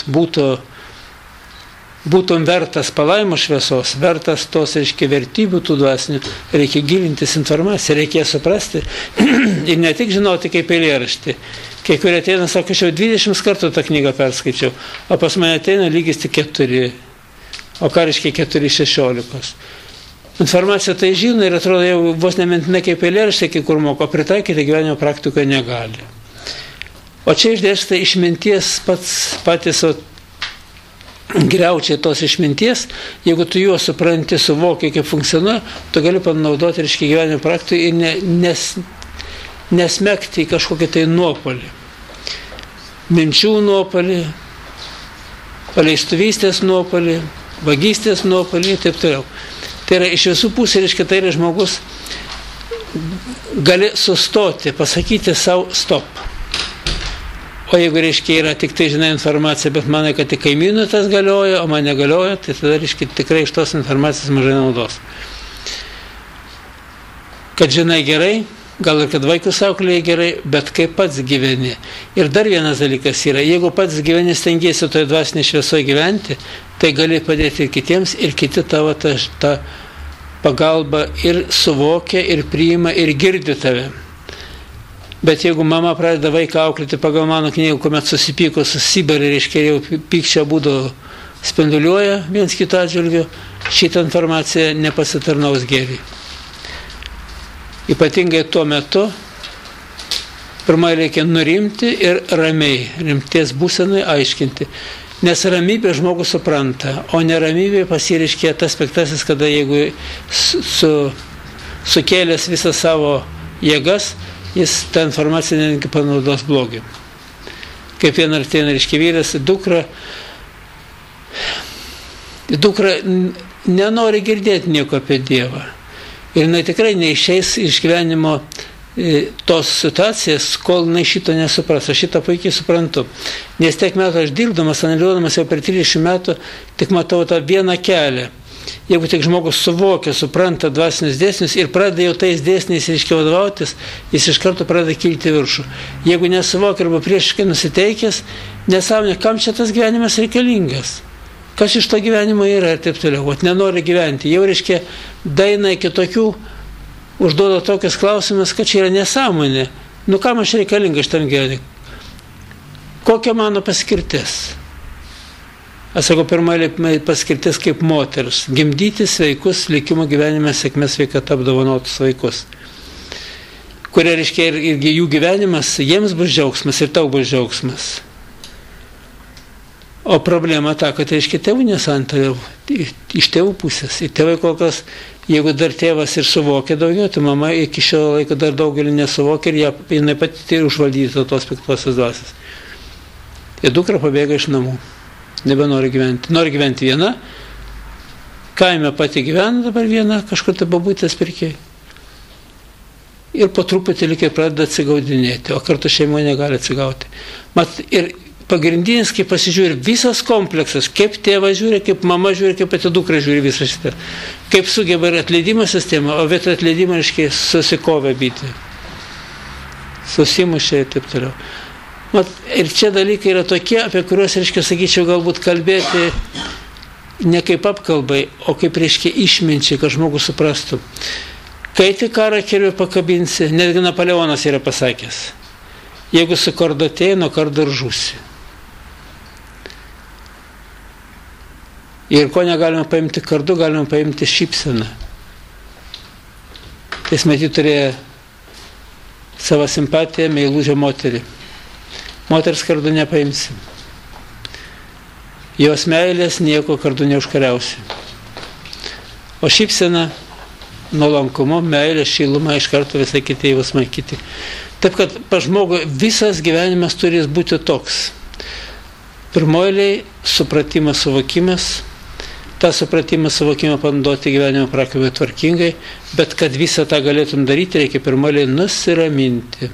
būtum vertas palaimos šviesos, vertas tos, reiškia, vertybių tų dvasinių, reikia gilintis informaciją, reikia suprasti ir ne tik žinoti kaip eilėraštį. Kai kurie ateina, sako, aš jau 20 kartų tą knygą perskaičiau, o pas mane ateina lygis tik 4. O ką reiškia 4:16? Informacija tai žino ir atrodo jau vos nemintinai kaip eilėraštį, kai kur moko, pritaikyti gyvenimo praktikoje negali. O čia išdėstyta išminties patys griaučiai tos išminties, jeigu tu juos supranti, suvoki, kaip funkcionuoja, tu gali panaudoti, reiškia, gyvenimo praktikoje ir nesmegti į kažkokį tai nuopolį. Minčių nuopolį, paleistuvystės nuopolį, vagystės nuopolį ir taip toliau. Tai yra iš visų pusės, reiškia, tai yra žmogus gali sustoti, pasakyti savo stop. O jeigu, reiškia, yra tik tai, žinai, informacija, bet manai, kad tik kaimynų tas galioja, o man negalioja, tai tada, reiškia, tikrai iš tos informacijos mažai naudos. Kad žinai gerai, gal ir kad vaikus auklėja gerai, bet kaip pats gyveni. Ir dar vienas dalykas yra, jeigu pats gyveni, stengiesi toje dvasinėje šviesoje gyventi, tai gali padėti ir kitiems, ir kiti tavo tą pagalbą ir suvokia, ir priima, ir girdi tave. Bet jeigu mama pradeda vaiką auklėti pagal mano knygą, kuomet susipyko, susibarė, reiškia, jau pykčio būdo spinduliuoja viens kito atžvilgiu, šitą informaciją nepasitarnaus gėriui. Ypatingai tuo metu, Pirmai reikia nurimti ir ramiai, rimties būsenai aiškinti. Nes ramybė žmogus supranta, o neramybė pasireiškia tas piktasis, kada jeigu sukėlęs visą savo jėgas, jis tą informaciją netgi panaudos blogiu. Kaip vieną artėną reiškia vyras, dukra nenori girdėti nieko apie Dievą. Ir jinai tikrai neišeis iš gyvenimo tos situacijas, kol jinai šito nesupras. Aš šitą puikiai suprantu. Nes tiek metų aš dirbdamas, analizuodamas jau per 30 metų, tik matau tą vieną kelią. Jeigu tik žmogus suvokia, supranta dvasinius dėsnius ir pradeda jau tais dėsniais reiškia vadovautis, jis iš karto pradeda kilti viršų. Jeigu nesuvokia arba priešiškai nusiteikęs, nesąmonė, kam čia tas gyvenimas reikalingas? Kas iš to gyvenimo yra ir taip toliau. Ot nenori gyventi. Jau reiškia daina kitokių užduoda tokias klausimas, kad čia yra nesąmonė. Nu kam aš reikalinga šitam gyvenimui? Kokia mano paskirtis? Aš sakau, pirmai paskirtis kaip moters. Gimdyti sveikus, likimo gyvenime sėkmės sveikata apdovanotus vaikus. Kurie reiškia ir jų gyvenimas, jiems bus džiaugsmas ir tau bus džiaugsmas. O problema ta, kad reiškia tėvų nesantara iš tėvų pusės. Ir tėvai kol kas, jeigu dar tėvas ir suvokia daugiau, tai mama iki šio laiko dar daugelį nesuvokia ir jinai pati užvaldyta tos piktosios dvasios. Ir dukra pabėga iš namų. Nebenori gyventi. Nori gyventi viena, kaime pati gyvena dabar viena, kažkur tai babutės pirkiai. Ir po truputį lygiai pradeda atsigaudinėti, o kartu šeimoje negali atsigauti. Mat, ir pagrindinis, kaip pasižiūri visas kompleksas, kaip tėvas žiūri, kaip mama žiūri, kaip pati dukra žiūri visą šitą. Kaip sugeba ir atleidimo sistema, o vietoj atleidimo, reiškia, susikovė bitė. Susimušė ir taip toliau. Mat, ir čia dalykai yra tokie, apie kuriuos, reiškia, sakyčiau, galbūt kalbėti ne kaip apkalbai, o kaip, reiškia, išminčiai, kad žmogus suprastų. Kai tik karą kirviu pakabinsi, netgi Napoleonas yra pasakęs, jeigu su kardu atėjai, nuo kardo ir žūsi. Ir ko negalima paimti kardu, galima paimti šypseną. Jis matyt turėjo savo simpatiją, meilužę moterį. Moters kardu nepaimsi. Jos meilės nieko kardu neužkariausi. O šypsena, nuolankumo, meilė, šiluma, iš karto visai kiti jausmai kiti. Taip kad pa žmogui visas gyvenimas turi būti toks. Pirmoiliai supratimas, suvokimas, tą supratimą, suvokimą panaudoti gyvenimo praktikoje tvarkingai, bet kad visą tą galėtum daryti, reikia pirmoiliai nusiraminti.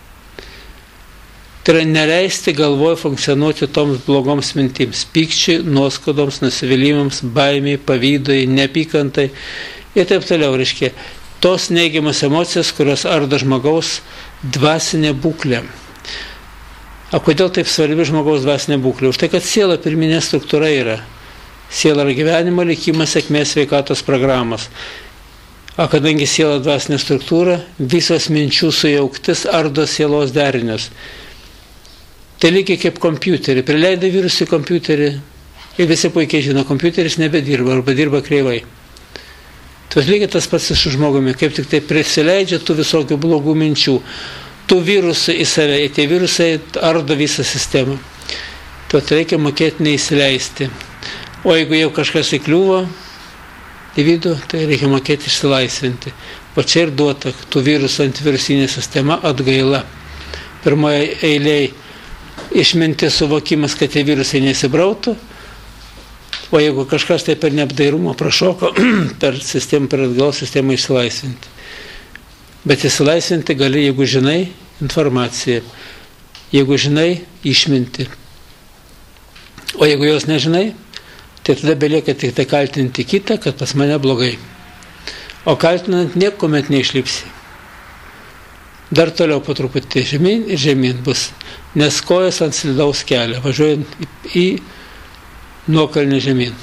Tai yra neleisti galvoje funkcionuoti toms blogoms mintims, pykčiui, nuoskaudoms, nusivylimams, baimiai, pavydui, nepykantai ir taip toliau, reiškia, tos neigiamas emocijas, kurios ardo žmogaus dvasinė būklė. O kodėl taip svarbi žmogaus dvasinė būklė? Už tai, kad siela pirminė struktūra yra. Siela yra gyvenimo, likimas, sėkmės, sveikatos programos. O kadangi siela dvasinė struktūra, visos minčių sujauktis ardo sielos derinius. Tai lygiai kaip kompiuterį. Prileidai virusį kompiuterį ir visi puikiai žino, kompiuteris nebedirba arba dirba kreivai. Tai lygiai tas pats su žmogumi, kaip tik tai prisileidžia tų visokių blogų minčių, tų virusų į save, ir tie virusai ardo visą sistemą. Tai reikia mokėti neįsileisti. O jeigu jau kažkas įkliuvo į vidų, tai reikia mokėti išsilaisvinti. O čia ir duota tų virusų antivirusinė sistema atgaila. Pirmoje eilėje išmintis suvokimas, kad tie virusai nesibrautų, o jeigu kažkas tai per neapdairumą prašoko, per sistemą, per atgal sistemą išsilaisvinti. Bet išsilaisvinti gali, jeigu žinai informaciją, jeigu žinai išminti. O jeigu jos nežinai, tai tada belieka tik tai kaltinti kitą, kad pas mane blogai. O kaltinant niekuomet neišlipsi. Dar toliau po truputį žemyn ir žemyn bus, nes kojas ant slidaus kelio, važiuojant į nuokalnį žemyn.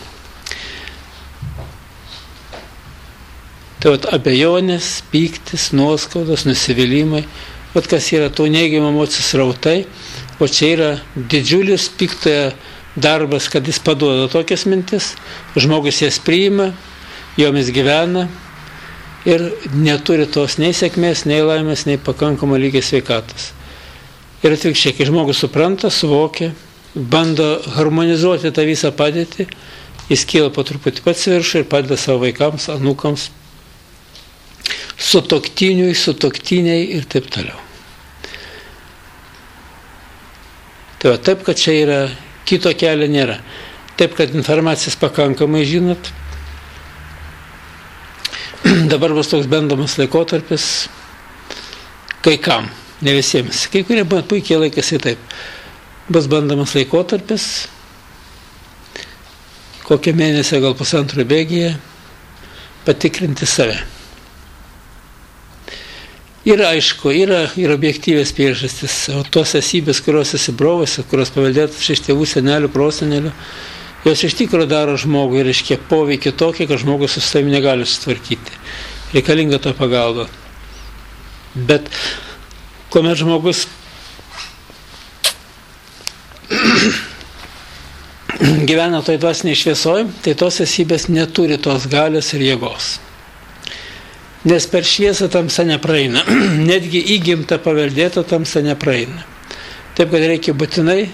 Tai abejonės, pyktis, nuoskaudos, nusivylimai, kas yra tų neigiamų emocijų srautai, o čia yra didžiulis piktojo darbas, kad jis paduoda tokias mintis, žmogus jas priima, jomis gyvena, ir neturi tos nei sėkmės, nei laimės, nei pakankamo lygio sveikatos. Ir atvirkščiai, kai žmogus supranta, suvokia, bando harmonizuoti tą visą padėtį, jis kyla po truputį pats viršų ir padeda savo vaikams, anūkams, sutuoktiniui, sutuoktiniai ir taip toliau. Tai va, taip, kad čia yra, kito kelio nėra. Taip, kad informacijas pakankamai žinot. Dabar bus toks bandomas laikotarpis kai kam, ne visiems. Kai kurie puikiai laikasi taip. Bus bandomas laikotarpis, kokią mėnesį, gal pusantro bėgyje, patikrinti save. Yra aišku, yra objektyvės priežastis, o tos esybės, kurios įsibrovusi, kurios paveldėtos iš tėvų, senelių, prosenelių, jos iš tikrųjų daro žmogui, reiškia, poveikį tokį, kad žmogus su savimi negali sutvarkyti. Reikalinga to pagalba. Bet kuomet žmogus gyvena toj dvasiniai šviesoj, tai tos esybės neturi tos galios ir jėgos. Nes per šviesą tamsa nepraeina. Netgi įgimta paveldėta tamsa nepraeina. Taip, kad reikia būtinai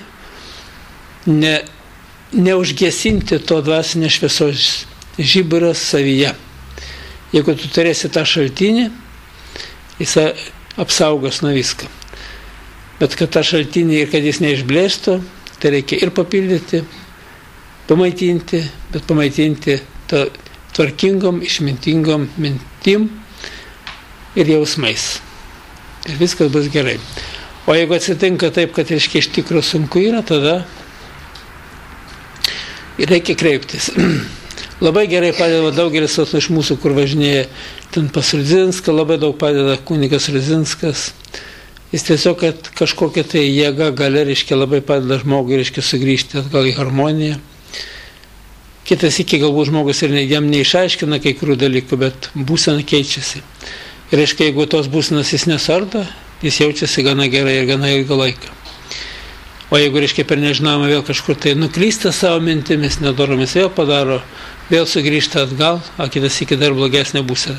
neužgesinti to dvasinio šviesos žiburio savyje. Jeigu tu turėsi tą šaltinį, jis apsaugos nuo visko. Bet kad tą šaltinį ir kad jis neišblėstų, tai reikia ir papildyti, pamaitinti, bet pamaitinti to tvarkingom, išmintingom mintim ir jausmais. Ir viskas bus gerai. O jeigu atsitinka taip, kad reiškia iš tikrųjų sunku yra, tada reikia kreiptis. Labai gerai padeda daugelis iš mūsų, kur važinėja ten pas Rudzinską, labai daug padeda kunigas Rudzinskas. Jis tiesiog, kad kažkokia tai jėga, galia, reiškia, labai padeda žmogui, reiškia, sugrįžti atgal į harmoniją. Kitas iki galbūt žmogus ir jam neišaiškina kai kurių dalykų, bet būsena keičiasi. Ir reiškia, jeigu tos būsenos jis nesardo, jis jaučiasi gana gerai ir gana ilgą laiką. O jeigu, reiškia, per nežinomą vėl kažkur tai nuklysta savo mintimis, nedoromis vėl padaro, vėl sugrįžta atgal, o kitas iki dar blogesnė būsena.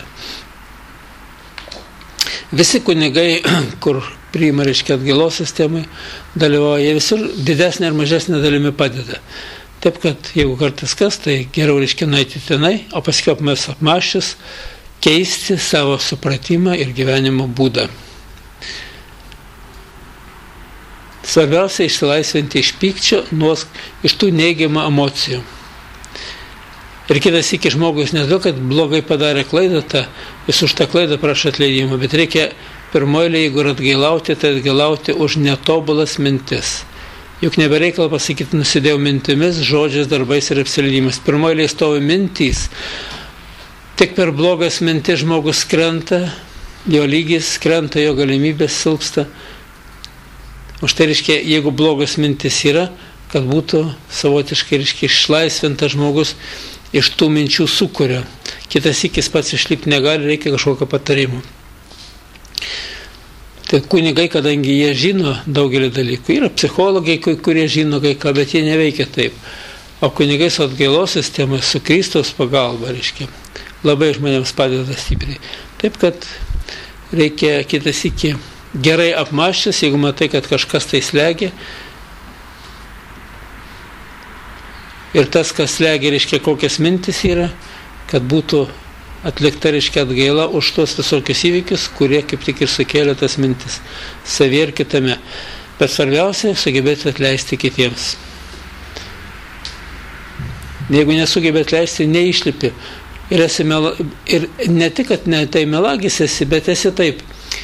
Visi kunigai, kur priima, reiškia, atgailos sistemai, dalyvauja, jie visur didesnė ir mažesnė dalimi padeda. Taip, kad jeigu kartais kas, tai geriau, reiškia, nueiti tenai, o paskui apmąsčius keisti savo supratimą ir gyvenimo būdą. Svarbiausia išsilaisvinti iš pykčio, iš tų neigiamų emocijų. Ir kitas iki žmogus ne dėl, kad blogai padarė klaidą, jis už tą klaidą prašo atleidimą, bet reikia pirmoje, jeigu atgailauti, tai atgailauti už netobulas mintis. Juk nebereikalo pasakyti, nusidėjau mintimis, žodžiais, darbais ir apsileidimas. Pirmoje stovi mintys. Tik per blogas mintis žmogus krenta, jo lygis krenta, jo galimybės silpsta. Už tai reiškia, jeigu blogas mintis yra, kad būtų savotiškai, reiškia, išlaisvintas žmogus iš tų minčių sūkurio. Kitas ikis pats išlipti negali, reikia kažkokio patarimo. Tai kunigai, kadangi jie žino daugelį dalykų, yra psichologai, kurie žino kai ką, bet jie neveikia taip. O kunigai su atgailos sistema, su Kristaus pagalba, reiškia, labai žmonėms padeda stipriai. Taip, kad reikia kitas iki gerai apmąsčius, jeigu matai, kad kažkas tai slegia, ir tas, kas slegia, reiškia, kokias mintis yra, kad būtų atlikta, reiškia, atgaila už tuos visokius įvykius, kurie kaip tik ir sukėlė tas mintis savyje ir kitame. Bet svarbiausia, sugebėti atleisti kitiems. Jeigu nesugebėti atleisti, neišlipi. Ir ne tik, kad ne tai melagis esi, bet esi taip.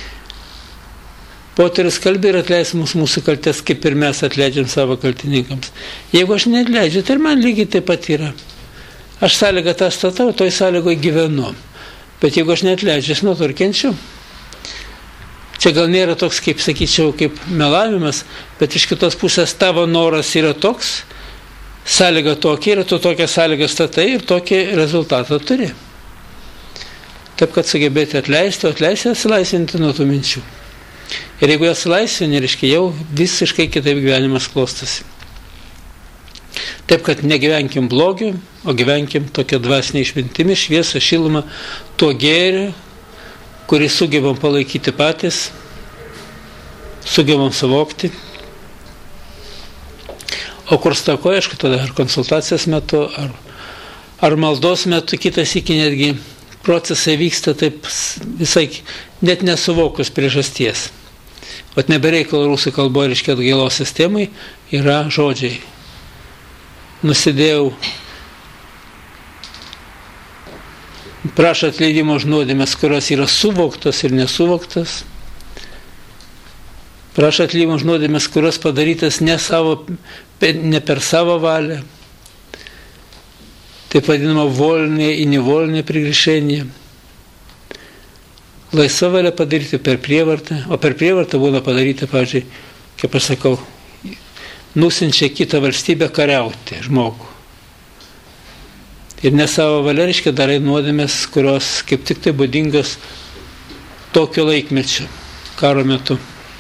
Poteris kalbė ir atleis mūsų kaltės, kaip ir mes atleidžiam savo kaltininkams. Jeigu aš neatleidžiu, tai ir man lygiai taip pat yra. Aš sąlygą tą statau, toj sąlygoje gyvenu. Bet jeigu aš neatleidžiu, aš nuo to ir kenčiu. Čia gal nėra toks, kaip sakyčiau, kaip melavimas, bet iš kitos pusės tavo noras yra toks, sąlyga tokia ir tu tokią sąlygą statai ir tokį rezultatą turi. Taip, kad sugebėti atleisti, atsilaisvinti nuo tų minčių. Ir jeigu jas laisvini, reiškia, jau visiškai kitaip gyvenimas klostosi. Taip, kad negyvenkim blogiu, o gyvenkim tokia dvasinė išmintimi, šviesą, šilumą, tuo gėriu, kurį sugebam palaikyti patys. sugebam suvokti. O kur stokoja, aišku, tada ar konsultacijos metu, ar maldos metu, kitas iki netgi procesai vyksta taip visai net nesuvokus priežasties. O nebereikalo rusų kalboje, reiškia, atgailos sistemai yra žodžiai. Nusidėjau, prašo atleidimo už nuodėmes, kurios yra suvoktos ir nesuvoktos. Prašo atleidimo už nuodėmes, kurios padarytas ne per savo valią. Taip vadinama volinė į nevolinė prigrišenė. Laisva valia padaryti per prievartą, o per prievartą būna padaryti, pavyzdžiui, kaip aš sakau, nusinčia kitą valstybę kariauti žmogų. Ir ne savo valia, reiškia, darai nuodėmes, kurios kaip tik tai būdingas tokio laikmečio, karo metu.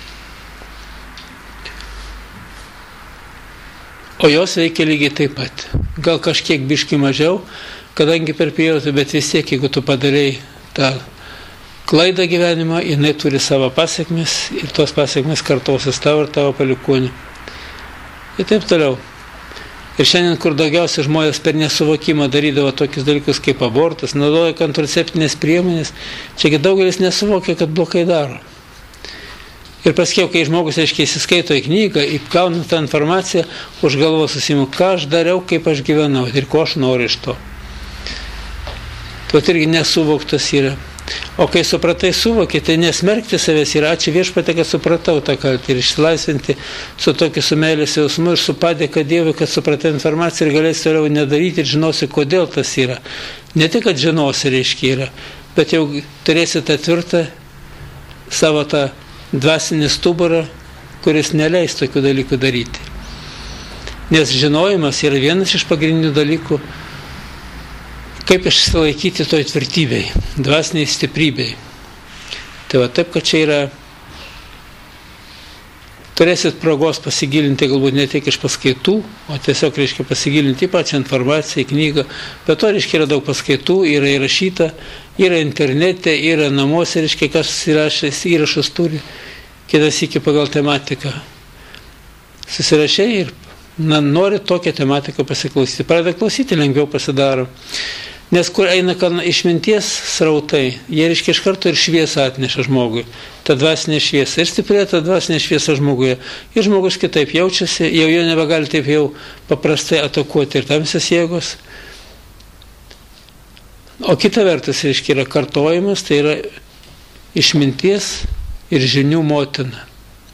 O jos veikia lygiai taip pat. Gal kažkiek biški mažiau, kadangi per prievartą, bet vis tiek, jeigu tu padarei tą klaidą gyvenimą, jinai turi savo pasiekmes ir tos pasiekmes kartosis tavo ir tavo palikuonių. Ir taip toliau. Ir šiandien, kur daugiausia žmonės per nesuvokimą darydavo tokius dalykus kaip abortas, naudoja kontraceptinės priemonės, čiagi daugelis nesuvokia, kad blogai daro. Ir paskiau, kai žmogus, aiškiai, įsiskaito į knygą, įgauna tą informaciją, už galvos susimu, ką aš dariau, kaip aš gyvenau ir ko aš noriu iš to. Tuo irgi nesuvoktas yra. O kai supratai, suvokė, tai nesmerkti savęs ir ačiū Viešpatie, kad supratau tą kaltę ir išsilaisvinti su tokiu su meilės jausmu ir su padėka Dievui, kad supratai informaciją ir galėsi toliau nedaryti ir žinosi, kodėl tas yra. Ne tik, kad žinosi, reiškia yra, bet jau turėsi tą tvirtą savo tą dvasinį stuburą, kuris neleis tokių dalykų daryti. Nes žinojimas yra vienas iš pagrindinių dalykų, kaip išsilaikyti toj tvirtybei, dvasiniai stiprybei. Tai va taip, kad čia yra, turėsit progos pasigilinti galbūt ne tik iš paskaitų, o tiesiog, reiškia, pasigilinti į pačią informaciją, į knygą. Bet to, reiškia, yra daug paskaitų, yra įrašyta, yra internete, yra namuose, reiškia, kas įrašęs įrašus turi, kitas iki pagal tematiką. Susirašai ir nori tokią tematiką pasiklausyti. Pradeda klausyti, lengviau pasidaro. Nes kur eina išminties srautai, jie, reiškia, iš karto ir šviesą atneša žmogui. Ta dvasinė šviesa. Ir stiprėja ta dvasinė šviesa žmoguje. Ir žmogus kitaip jaučiasi, jau jo nebegali taip jau paprastai atakuoti ir tamsios jėgos. O kita vertus, reiškia, yra kartojimas, tai yra išminties ir žinių motina.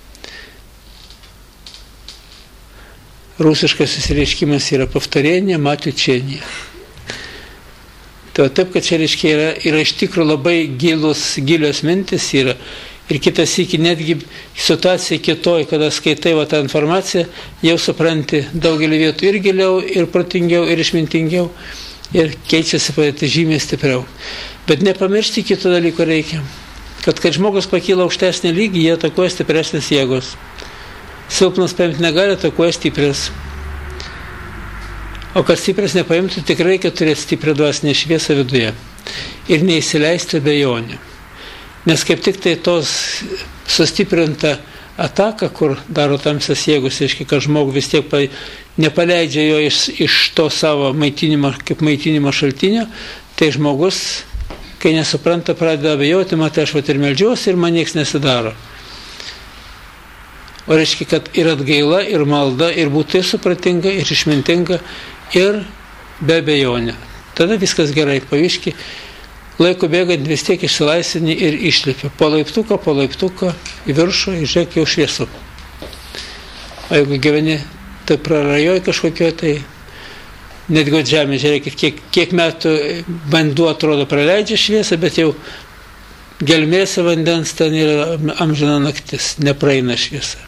Rusiškas išreiškimas yra повторение, мать учения. Tai taip, kad čia, reiškia, yra iš tikrųjų labai gilios mintis yra. Ir kitas iki netgi situacija kitoj, kada skaitai va tą informaciją, jau supranti daugelį vietų ir giliau, ir protingiau, ir išmintingiau, ir keičiasi padėti žymiai stipriau. Bet nepamiršti kito dalyko reikia, kad žmogus pakyla aukštesnį lygį, jie atakuoja stipresnės jėgos. Silpnas paimti negali, atakuoja stiprias. O kad stiprias nepaimtų, tikrai reikia turėti stiprią dvasinę šviesą viduje ir neįsileisti abejonių. Nes kaip tik tai tos sustiprinta ataka, kur daro tamsias jėgos, reiškia, kad žmogų vis tiek nepaleidžia jo iš to savo maitinimo, kaip maitinimo šaltinio, tai žmogus, kai nesupranta, pradeda abejoti, matai, aš vat ir meldžiuosi ir man nieks nesidaro. O reiškia, kad ir atgaila, ir malda, ir būti supratinga, ir išmintinga, ir be abejonė. Tada viskas gerai, paviški, laiko bėgant vis tiek išsilaisvini ir išlipi. Po laiptuką į viršų, ir žiūrėk, jau šviesu. O jeigu gyveni, tai prarajoj kažkokio, tai netgi žemė, žiūrėkit, kiek metų vanduo atrodo praleidžia šviesą, bet jau gelmėse vandens ten yra amžina naktis, nepraeina šviesa.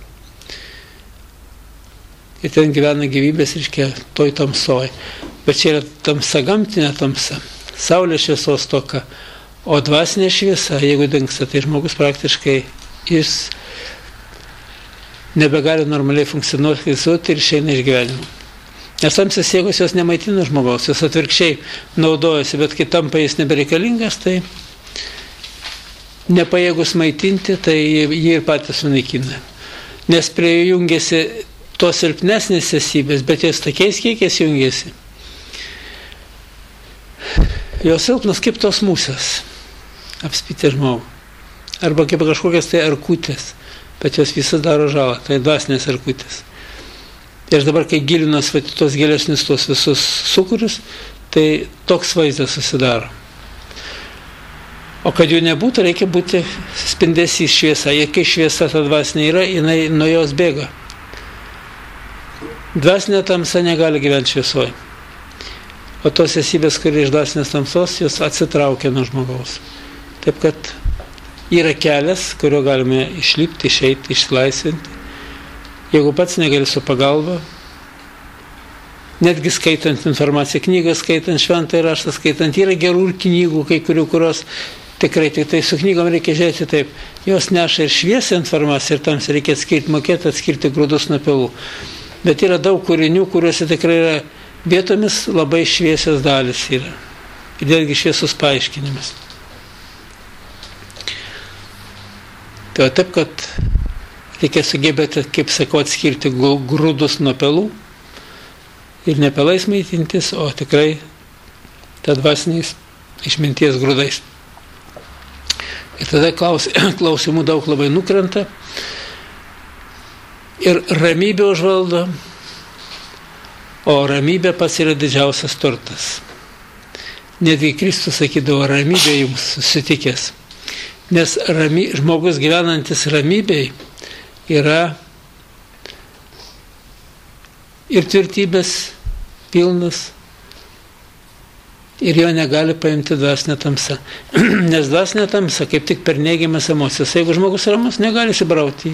Ir ten gyvena gyvybės, reiškia, toj tamsoj. Bet čia yra tamsa, gamtinė tamsa, saulės šviesos toka. O dvasinė šviesa, jeigu dingsta, tai žmogus praktiškai jis nebegali normaliai funkcionuoti ir išeina iš gyvenimo. Nes tamsios jėgos jos nemaitina žmogaus, jos atvirkščiai naudojasi, bet kai tampa jis nebereikalingas, tai nepajėgus maitinti, tai jį ir patys sunaikina. nes prie jų jungiasi tos silpnesnės esybės, bet jos tokiais kiekiais jungiasi. Jos silpnas kaip tos musės, apspitė žmogų. Arba kaip kažkokias tai arkutės, bet jos visas daro žalą, tai dvasinės arkutės. Ir dabar, kai gilinos tos gilesnius tos visus sukūrius, tai toks vaizdas susidaro. O kad jų nebūtų, reikia būti spindesys šviesa. Ir kai šviesa ta dvasinė yra, jinai nuo jos bėga. Dvasinė tamsa negali gyventi šviesoje. O tos esybės, kurie iš dvasinės tamsos, jos atsitraukia nuo žmogaus. Taip kad yra kelias, kurio galime išlipti, išeiti, išsilaisvinti. Jeigu pats negali su pagalba, netgi skaitant informaciją, knygą skaitant, šventąjį raštą skaitant, yra gerų knygų, kai kurių, kurios tikrai tik tai su knygom reikia žiūrėti taip. Jos neša ir šviesą informaciją ir tam reikia atskirti grūdus nuo pelų. Bet yra daug kūrinių, kuriuose tikrai yra vietomis labai šviesios dalis yra. Ir vėlgi šviesus paaiškinimas. Tai taip, kad reikia sugebėti, kaip sakau, atskirti grūdus nuo pelų ir ne pelais maitintis, o tikrai ta dvasiniais išminties grūdais. Ir tada klausimų daug labai nukrenta ir ramybė užvaldo, o ramybė pats yra didžiausias turtas. Netgi Kristus sakydavo, ramybė jums susitikęs. Nes žmogus gyvenantis ramybėj yra ir tvirtybės pilnas ir jo negali paimti dvasinė tamsa. Nes dvasinė tamsa kaip tik per neigiamas emocijas. Jeigu žmogus ramus, negali įsibrauti.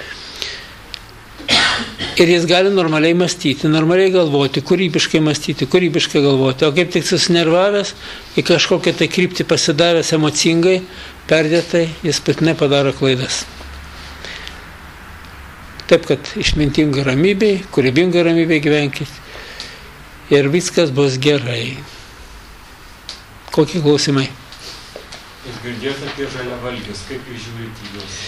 Ir jis gali normaliai mąstyti, normaliai galvoti, kūrybiškai mąstyti, kūrybiškai galvoti. O kaip tik susinervavęs, į kažkokią tai kryptį pasidavęs emocingai, perdėtai, jis patinai padaro klaidas. Taip, kad išmintinga ramybėj, kūrybinga ramybėj gyvenkit ir viskas bus gerai. Kokie klausimai? Jūs girdėjote apie žaliavalgius, kaip jūs žiūrite į juos?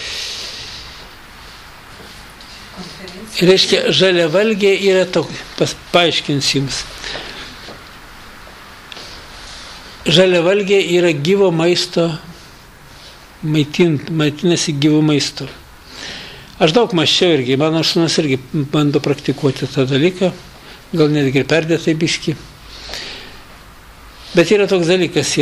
Reiškia, žaliavalgiai yra paaiškinsiu jums. Žaliavalgiai yra gyvo maisto, maitinasi gyvo maisto. Aš daug mąsčiau irgi, mano sūnus irgi bando praktikuoti tą dalyką, gal netgi ir perdėtai biški. Bet yra toks dalykas,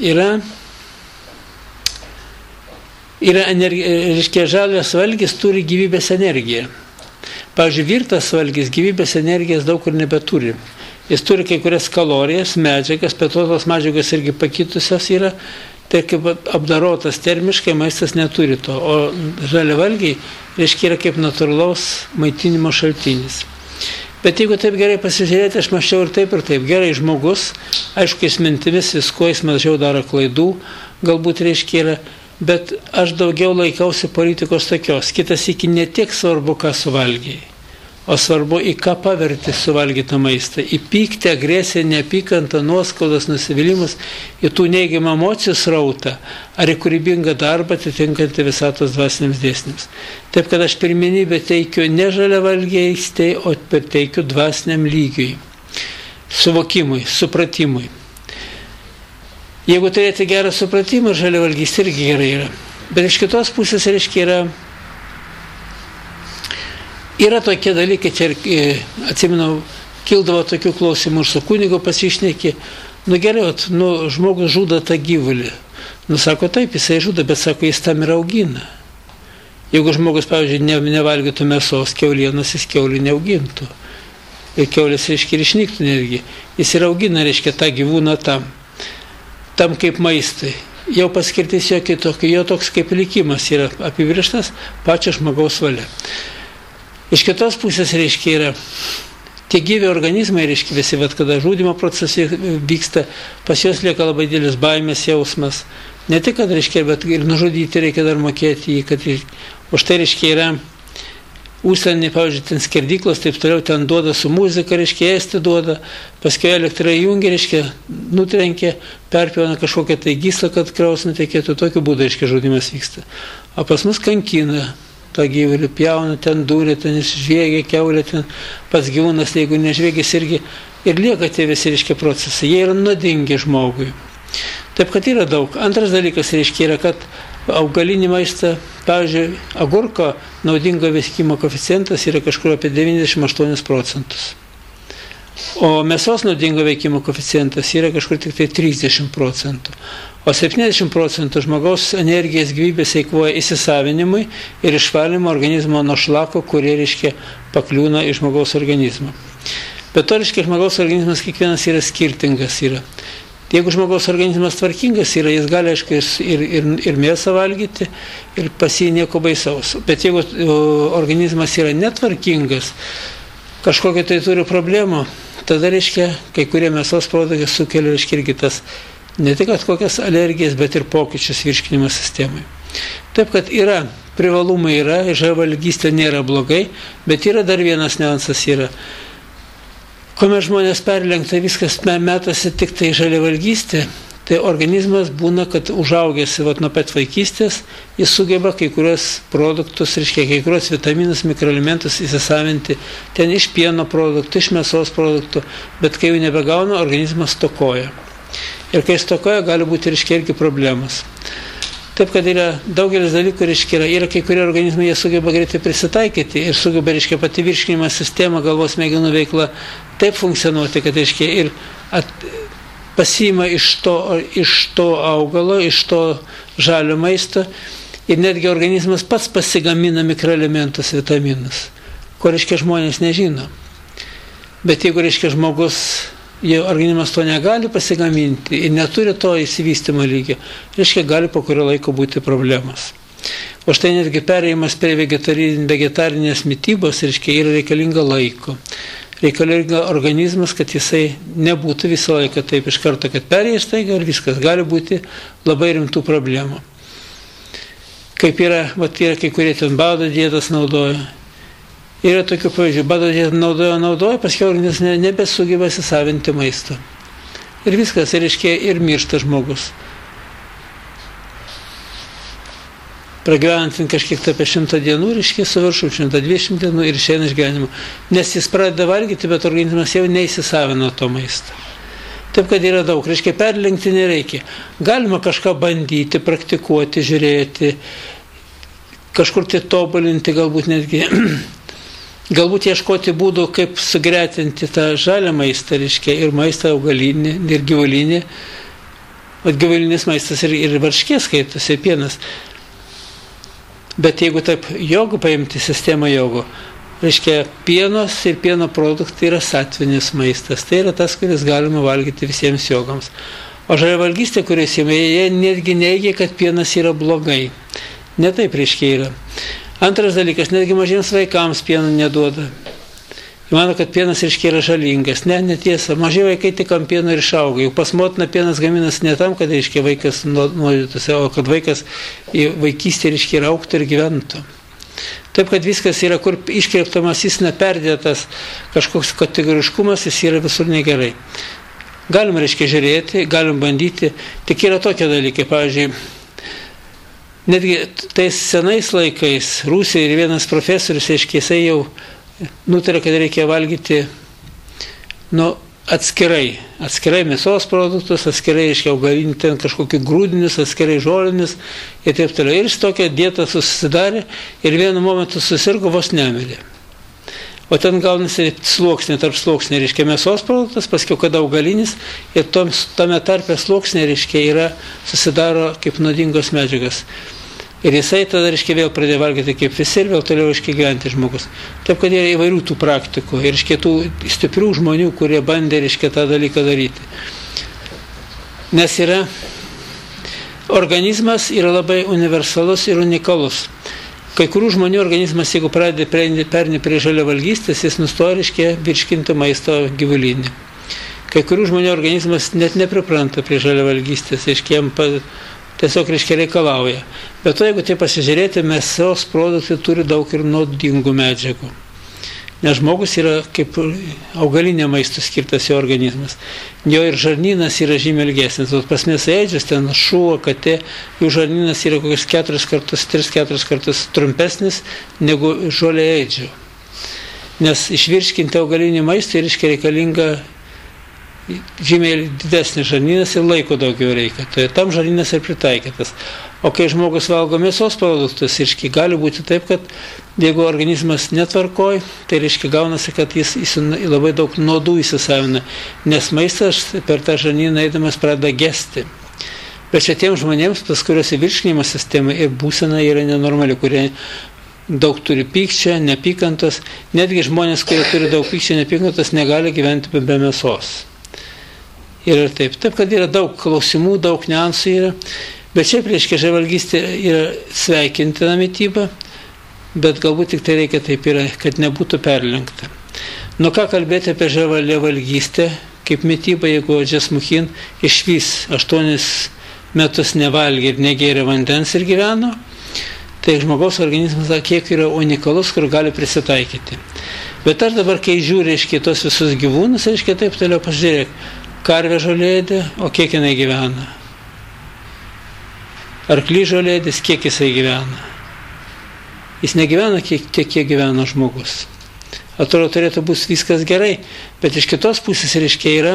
reiškia, žalias valgis turi gyvybės energiją. Pavyzdžiui, virtas valgis gyvybės energijos daug kur nebeturi. Jis turi kai kurias kalorijas, medžiagas, bet tos medžiagas irgi pakitusios yra, tai kaip apdarotas termiškai maistas neturi to. O žaliavalgiai, reiškia, yra kaip natūralaus maitinimo šaltinis. Bet jeigu taip gerai pasižiūrėti, aš mąsčiau ir taip. Gerai žmogus, aišku, jis mintimis viskuo, jis mažiau daro klaidų, galbūt reiškia yra, bet aš daugiau laikausi politikos tokios. Kitas iki ne tiek svarbu, ką suvalgiai, o svarbu, į ką paverti suvalgytą maistą. Į pyktį, agresiją, neapykantą, nuoskaudas, nusivylimus, į tų neigiamą emocijų srautą, ar į kūrybingą darbą atitinkantį visatos dvasiniams dėsniams. Taip, kad aš pirmenybę teikiu ne žaliavalgystei, o teikiu dvasiniam lygiui, suvokimui, supratimui. Jeigu turėti gerą supratimą, žaliavalgystė irgi gerai yra. Bet iš kitos pusės, reiškia, yra tokie dalykai, čia atsimenu, kildavo tokių klausimų ir su kunigu pasišneki, gerai, žmogus žudo tą gyvulį. Sako, taip, jisai žudo, bet sako, jis tam ir augina. Jeigu žmogus, pavyzdžiui, nevalgytų mėsos, kiaulienos, jis kiaulį neaugintų. Ir kiaulės, reiškia, ir išnyktų netgi. Jis ir augina, reiškia, tą gyvūną tam kaip maistai. Jau paskirtis jo kitokio, jo toks kaip likimas yra apibrėžtas pačio žmogaus valia. Iš kitos pusės, reiškia, yra tie gyvi organizmai, reiškia, visi, kada žudymo procesai vyksta, pas juos lieka labai didelis baimės jausmas. Ne tik, kad, reiškia, bet ir nužudyti reikia dar mokėti jį, už tai, reiškia, yra užsienį, pavyzdžiui, ten skerdyklos, taip toliau, ten duoda su muzika, reiškia, ėsti duoda, paskui elektrą įjungia, reiškia, nutrenkia, perpjauna kažkokią tai gyslą, kad kraus nutekėtų, tokiu būdu, reiškia, žudimas vyksta. O pas mus kankina, tą gyvulį pjauna, ten dūrė, ten žviegia kiaulė, ten pats gyvūnas, jeigu nežviegis irgi ir lieka tie visi, reiškia, procesai. Jie yra nuodingi žmogui. Taip, kad yra daug. Antras dalykas, reiškia, yra, kad augalinį maistą, pavyzdžiui, agurko naudingo veikimo koeficientas yra kažkur apie 98%. O mėsos naudingo veikimo koeficientas yra kažkur tik tai 30%. O 70% žmogaus energijos gyvybės eikvoja įsisavinimui ir išvalymo organizmo nuo šlako, kurie, reiškia, pakliūna į žmogaus organizmą. Bet to, reiškia, žmogaus organizmas kiekvienas yra skirtingas. Jeigu žmogaus organizmas tvarkingas yra, jis gali, aišku, ir mėsą valgyti, ir pas jį nieko baisaus. Bet jeigu organizmas yra netvarkingas, kažkokią tai turi problemų, tada, reiškia, kai kurie mėsos produktai sukelia, reiškia, irgi tas ne tik kokias alergijas, bet ir pokyčius virškinimo sistemai. Taip, kad yra, privalumai yra, žaliavalgystė nėra blogai, bet yra dar vienas niuansas yra. Kuomet žmonės perlenkta viskas metasi tik tai žaliavalgystė, tai organizmas būna, kad užaugęs nuo pat vaikystės, jis sugeba kai kurios produktus, reiškia, kai kurios vitaminus, mikroelementus įsisavinti ten iš pieno produktų, iš mėsos produktų, bet kai jų nebegauna, organizmas stokoja. Ir kai stokoja, gali būti, reiškia, irgi problemas. Taip, kad yra daugelis dalykų, reiškia, yra kai kurie organizmai, jie sugeba greitai prisitaikyti ir sugeba, reiškia, pati virškinimo sistema, galvos smegenų veikla taip funkcionuoti, kad, reiškia, ir pasiima iš to augalo, iš to žalio maisto ir netgi organizmas pats pasigamina mikroelementus, vitaminus, ko, reiškia, žmonės nežino. Bet jeigu, reiškia, žmogus, organizmas to negali pasigaminti ir neturi to įsivystymo lygio, reiškia, gali po kurio laiko būti problemas. O štai netgi perėjimas prie vegetarinės mitybos, reiškia, yra reikalinga laiko. Reikalinga organizmas, kad jisai nebūtų visą laiką taip iš karto, kad perėjęs taiga ir viskas. Gali būti labai rimtų problemų. Kaip yra, yra kai kurie ten bado dietas naudoja. Yra tokių pavyzdžių, bado dietą naudoja, paskui organizmas nebesugeba įsisavinti maisto. Ir viskas, reiškia, ir miršta žmogus. Pragyvenant kažkiek apie 100 dienų, reiškia, su viršum 120 dienų ir išeina iš gyvenimo. Nes jis pradeda valgyti, bet organizmas jau neįsisavina to maisto. Taip, kad yra daug. Reiškia, perlenkti nereikia. Galima kažką bandyti, praktikuoti, žiūrėti, kažkur tai tobulinti, galbūt netgi, galbūt ieškoti būdų, kaip sugretinti tą žalią maistą, reiškia, ir maistą augalinį, ir gyvulinį. O gyvulinis maistas ir varškė skaitosi, ir pienas. Bet jeigu taip jogų paimti sistemą jogų, reiškia, pienos ir pieno produktai yra satvinis maistas. Tai yra tas, kuris galima valgyti visiems jogams. O žaliavalgystė, kuris jie netgi neigia, kad pienas yra blogai. Ne taip, reiškia, yra. Antras dalykas, netgi mažiems vaikams pieno neduoda. Mano, kad pienas, reiškia, yra žalingas. Ne, netiesa. Maži vaikai tik ant pieno ir išauga. Jau pas motiną pienas gaminas ne tam, kad, reiškia, vaikas nuodytųsi, o kad vaikas į vaikystę, reiškia, ir augtų ir gyventų. Taip, kad viskas yra, kur iškreiptamas, jis neperdėtas kažkoks kategoriškumas, jis yra visur negerai. Galim, reiškia, žiūrėti, galim bandyti, tik yra tokie dalykai, pavyzdžiui, netgi tais senais laikais Rusija ir vienas profesorius, reiškia, jisai jau nutarė, kad reikia valgyti atskirai mėsos produktus, atskirai, reiškia, augalinį, ten kažkokį grūdinius, atskirai žolinius ir taip toliau. Ir jis tokią dietą susidarė ir vienu momentu susirgo, vos nemirė. O ten gaunasi sluoksnė, tarp sluoksnė, reiškia, mėsos produktas, paskiau, kad augalinis ir tame tarpe sluoksnė, reiškia, susidaro kaip nuodingos medžiagas. Ir jisai tada, reiškia, vėl pradėjo valgyti kaip visi ir vėl toliau, reiškia, gyventi žmogus. Taip, kad yra įvairių tų praktikų ir, reiškia, tų stiprių žmonių, kurie bandė, reiškia, tą dalyką daryti. Nes organizmas yra labai universalus ir unikalus. Kai kurių žmonių organizmas, jeigu perni prie žaliavalgystės, jis nustoja, reiškia, virškinti maisto gyvulinį. Kai kurių žmonių organizmas net nepripranta prie žaliavalgystės, reiškia, jam tiesiog, reiškia, reikalauja. Bet to, jeigu tai pasižiūrėti, mėsos produktai turi daug ir nuodingų medžiagų. Nes žmogus yra kaip augalinė maistų skirtas jo organizmas. Jo ir žarnynas yra žymiai ilgesnis. O pas mėsaėdžius, ten šuo, katė, jų žarnynas yra kokius 3-4 kartus trumpesnis negu žolėėdžių. Nes išvirškinti augalinį maistą reikalinga žymiai didesnis žarnynas ir laiko daugiau reikia. Tai tam žarnynas ir pritaikytas. O kai žmogus valgo mėsos produktus, gali būti taip, kad jeigu organizmas netvarkoj, tai gaunasi, kad jis labai daug nuodų įsisavina, nes maistas per tą žarnyną eidamas pradeda gesti. Bet šitiems žmonėms, pas kuriuose virškinimo sistema ir būsena yra nenormali, kurie daug turi pykčio, nepykantos, netgi žmonės, kurie turi daug pykčio, nepykantos, negali gyventi be mėsos. Ir taip, kad yra daug klausimų, daug niuansų yra, bet šiaip žavalgystė yra sveikintina mityba, bet galbūt tik tai reikia taip yra, kad nebūtų perlenkta. Nu ką kalbėti apie žavalgystę kaip mitybą, jeigu Džesmuchin išvis 8 metus nevalgė ir negėrė vandens ir gyveno, tai žmogaus organizmas kiek yra unikalus, kur gali prisitaikyti. Bet aš dabar, kai žiūri tos visus gyvūnus, taip toliau pažiūrėk, karvė žolėdė, o kiek jinai gyvena? Arklys žolėdis, kiek jisai gyvena? Jis negyvena tiek, kiek gyvena žmogus. Atrodo, turėtų būti viskas gerai, bet iš kitos pusės yra,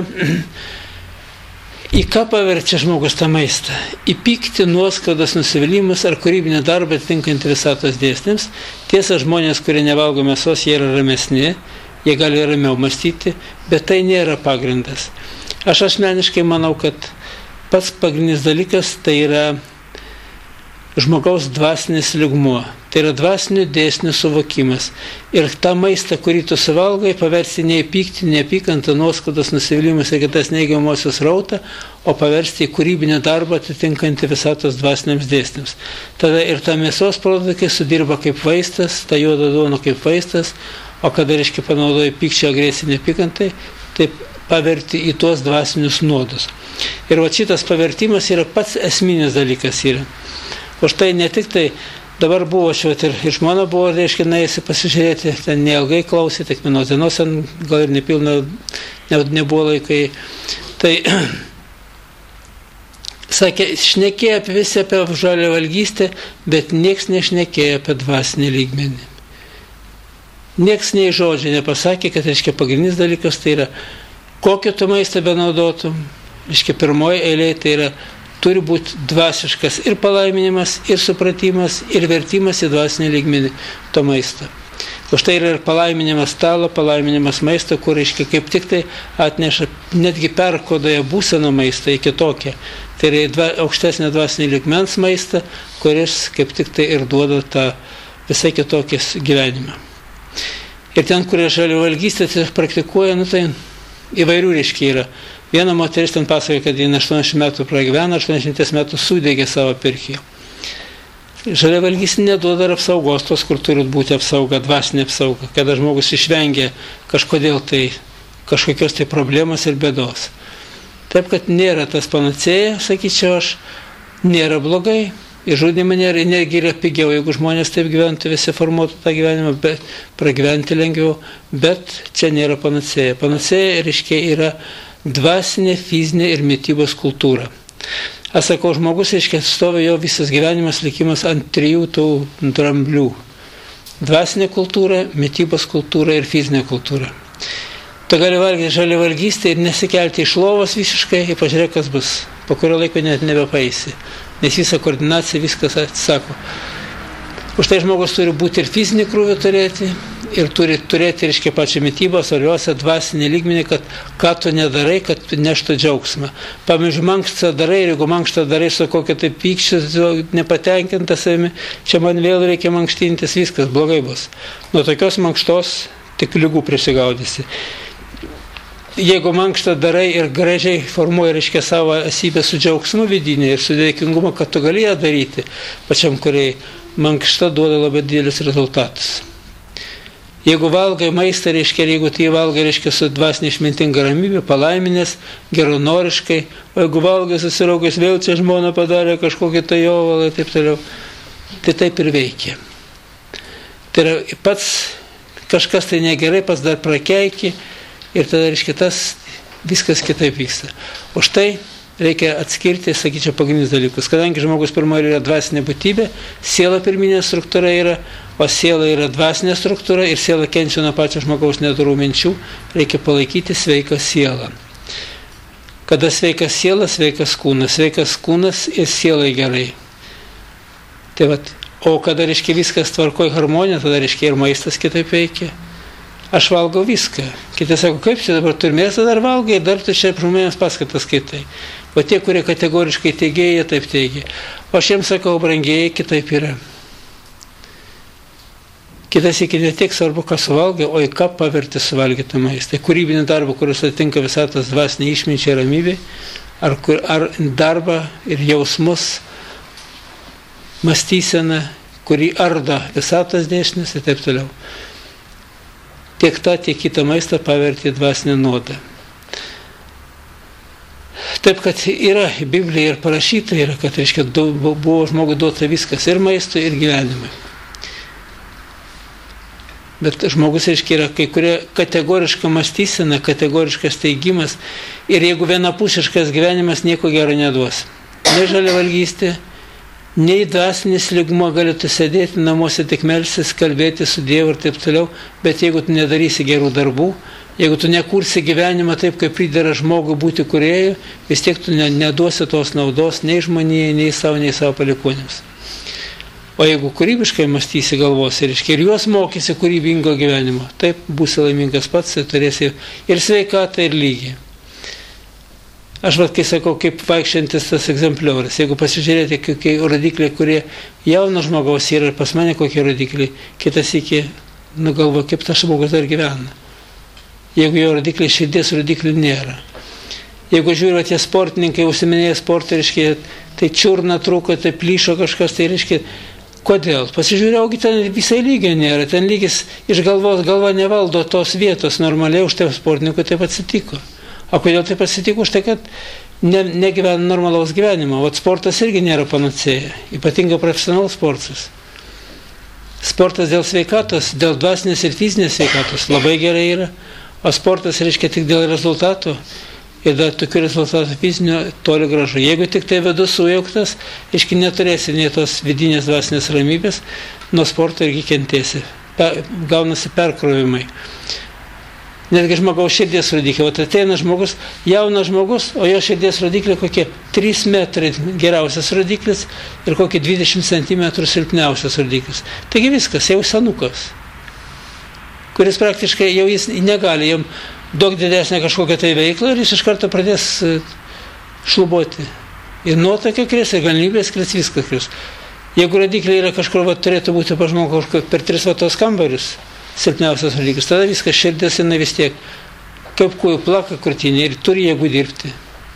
į ką paverčia žmogus tą maistą? Į pyktį, nuoskaudas, nusivylimus ar kūrybinį darbą atitinkantį visatos dėsniams. Tiesa, žmonės, kurie nevalgo mėsos, jie yra ramesni, jie gali ramiau mąstyti, bet tai nėra pagrindas. Aš asmeniškai manau, kad pats pagrindinis dalykas tai yra žmogaus dvasinis lygmuo. Tai yra dvasinių dėsnių suvokimas. Ir tą maistą, kurį tu suvalgai, paversti ne į pyktį, neapykantą, nuoskaudas, nusivylimus ir kitas neigiamosios rautą, o paversti į kūrybinį darbą atitinkantį visatos dvasiniams dėsniams. Tada ir ta mėsos produktai sudirba kaip vaistas, ta juoda duona kaip vaistas, o kada panaudoji pykčio, agresiją, neapykantai, taip paverti į tuos dvasinius nuodus. Ir va šitas pavertimas yra pats esminis dalykas yra. O štai ne tik tai, dabar buvo ir žmona buvo, nuėjusi pasižiūrėti, ten neilgai klausė, tik vienos dienos, gal ir nepilna, nebuvo laikai. Tai sakė, šnekėjo visi apie žaliavalgystę, bet nieks nešnekėjo apie dvasinį lygmenį. Nieks nei žodžio nepasakė, kad pagrindinis dalykas tai yra, kokio tu maistą benaudotum, pirmoji eilė tai yra, turi būti dvasiškas ir palaiminimas, ir supratimas, ir vertimas į dvasinį lygmenį to maisto. O štai yra ir palaiminimas stalo, palaiminimas maisto, kur kaip tik tai atneša, netgi perkodoja būseną maistą į kitokią. Tai yra aukštesnė dvasinį lygmens maistą, kuris kaip tik tai ir duoda tą visai kitokį gyvenimą. Ir ten, kur žaliavalgystė praktikuoja, tai įvairių yra. Viena moteris ten pasakoja, kad jie 80 metų pragyveno, 80 metų sudegė savo pirkį. Žaliavalgystė neduoda ir apsaugos, tos, kur turi būti apsauga, dvasinė apsauga, kada žmogus išvengia kažkodėl tai kažkokios tai problemos ir bėdos. Taip, kad nėra tas panacėja, sakyčiau aš, nėra blogai. Ir žudymą netgi yra pigiau, jeigu žmonės taip gyventų, visi formuotų tą gyvenimą, bet pragyventi lengviau, bet čia nėra panacėja. Panacėja yra dvasinė, fizinė ir mitybos kultūra. Aš sakau, žmogus stovi jo visas gyvenimas, likimas ant 3 tų dramblių. Dvasinė kultūra, mitybos kultūra ir fizinė kultūra. Tu gali valgyti žaliavalgystę ir nesikelti iš lovos visiškai, ir pažiūrėk, kas bus. Po kurio laiko net nebepaeisi. Nes visą koordinaciją viskas atsako. Už tai žmogus turi būti ir fizinį krūvį turėti, ir turi turėti, pačią mitybą, svarbiausia dvasinį lygmenį, kad ką tu nedarai, kad tu neštų džiaugsmą. Pavyzdžiui, mankštą darai, ir jeigu mankštą darai su kokia tai pykščias, nepatenkinta savimi, čia man vėl reikia mankštintis, viskas blogai bus. Nuo tokios mankštos tik ligų prisigaudysi. Jeigu mankštą darai ir gražiai formuoji, savo esybę su džiaugsmu vidinį ir su dėkingumu, kad tu gali ją daryti, pačiam kuriai mankšta duoda labai didelius rezultatus. Jeigu valgai maistą, jeigu tai valgai, su dvasinė išmintinga ramybė, palaiminės, geronoriškai, o jeigu valgai susiraugęs, vėl čia žmona padarė kažkokį tai jovalą ir taip toliau, tai taip ir veikia. Tai yra pats, kažkas tai negerai, pas dar prakeiki ir tada, reiškia, tas viskas kitaip vyksta. Už tai reikia atskirti, sakyčiau, pagrindinius dalykus. Kadangi žmogus pirmoji yra dvasinė būtybė, siela pirminė struktūra yra, o siela yra dvasinė struktūra ir siela kenčia nuo pačio žmogaus nedorų minčių, reikia palaikyti sveiką sielą. Kada sveikas siela, sveikas kūnas ir sielai gerai. Tai vat, o kada, reiškia, viskas tvarkoja harmonija, tada, reiškia, ir maistas kitaip veikia. Aš valgau viską. Kiti sako, kaip čia dabar tu ir mėsą dar valgai, ir dar tu čia žmonėms paskaitas skaitai. O tie, kurie kategoriškai teigėjai, taip teigia. O aš jiems sakau, brangieji, kitaip yra. Kitas iki ne tiek svarbu, ką suvalgai, o į ką paverti suvalgyti maistą. Kūrybinį darbą, kuris atitinka visatos dvasinį išminčią ramybę, ar darbą ir jausmus, mąstyseną, kurį ardo visatos dėsnis ir taip toliau. Tiek tą, tiek kitą maistą paverti dvasinę nuodą. Taip, kad yra Biblija ir parašyta yra, kad, reiškia, buvo žmogui duota viskas ir maistui, ir gyvenimui. Bet žmogus, reiškia, yra kai kurie kategoriška mąstysena, kategoriškas teigimas ir jeigu vienapusiškas gyvenimas nieko gero neduos. Ne žaliavalgystė, nei dvasinis lygmuo galėtų sėdėti namuose, tik melsis, kalbėti su Dievu ir taip toliau, bet jeigu tu nedarysi gerų darbų, jeigu tu nekursi gyvenimą taip, kaip pridera žmogui būti kūrėju, vis tiek tu neduosi tos naudos nei žmonijai, nei savo palikuonėms. O jeigu kūrybiškai mąstysi galvosi, reiškia, ir juos mokysi kūrybingo gyvenimo, taip būsi laimingas pats, tai turėsi ir sveikatą, ir lygį. Aš vat, kai sakau, kaip vaikščiantis tas egzempliorius. Jeigu pasižiūrėti, kokie rodikliai, kurie jauno žmogaus yra, ir pas mane kokie rodikliai, kitas iki nugalvo, kaip tas žmogus dar gyvena. Jeigu jo rodikliai, širdies rodiklių nėra. Jeigu žiūrime, tie sportininkai užsiminėję sportą, reiškia, tai čiurna trūko, tai plyšo kažkas, tai reiškia, kodėl? Pasižiūrėjau, ten visai lygio nėra, ten lygis iš galvos, galva nevaldo tos vietos normaliai, už tai sportininkui taip atsitiko. O kodėl taip atsitiko? Už tai, kad negyvena normalaus gyvenimo. O sportas irgi nėra panacėja, ypatingai profesionalus sportas. Sportas dėl sveikatos, dėl dvasinės ir fizinės sveikatos labai gerai yra, o sportas reiškia tik dėl rezultatų ir dar tokių rezultatų fizinio toli gražu. Jeigu tik tai vidus sujauktas, reiškia neturėsi nei tos vidinės dvasinės ramybės, nuo sporto irgi kentėsi, gaunasi perkrovimai. Netgi žmogaus širdies rodikliai. O ateina žmogus, jaunas žmogus, o jo širdies rodikliai kokie 3 metrai geriausias rodiklis ir kokie 20 cm silpniausias rodiklis. Taigi viskas, jau senukas, kuris praktiškai jau jis negali, jam daug didesnė kažkokia tai veikla ir jis iš karto pradės šluboti. Ir nuotaka kris, ir galimybės kris, viskas kris. Jeigu rodikliai yra kažkur, turėtų būti pa žmogų per 3 vatos kambarius, silpniausias rodiklis, tada viskas širdės jinai vis tiek kaip kojų plaka krūtinė ir turi jėgų dirbti.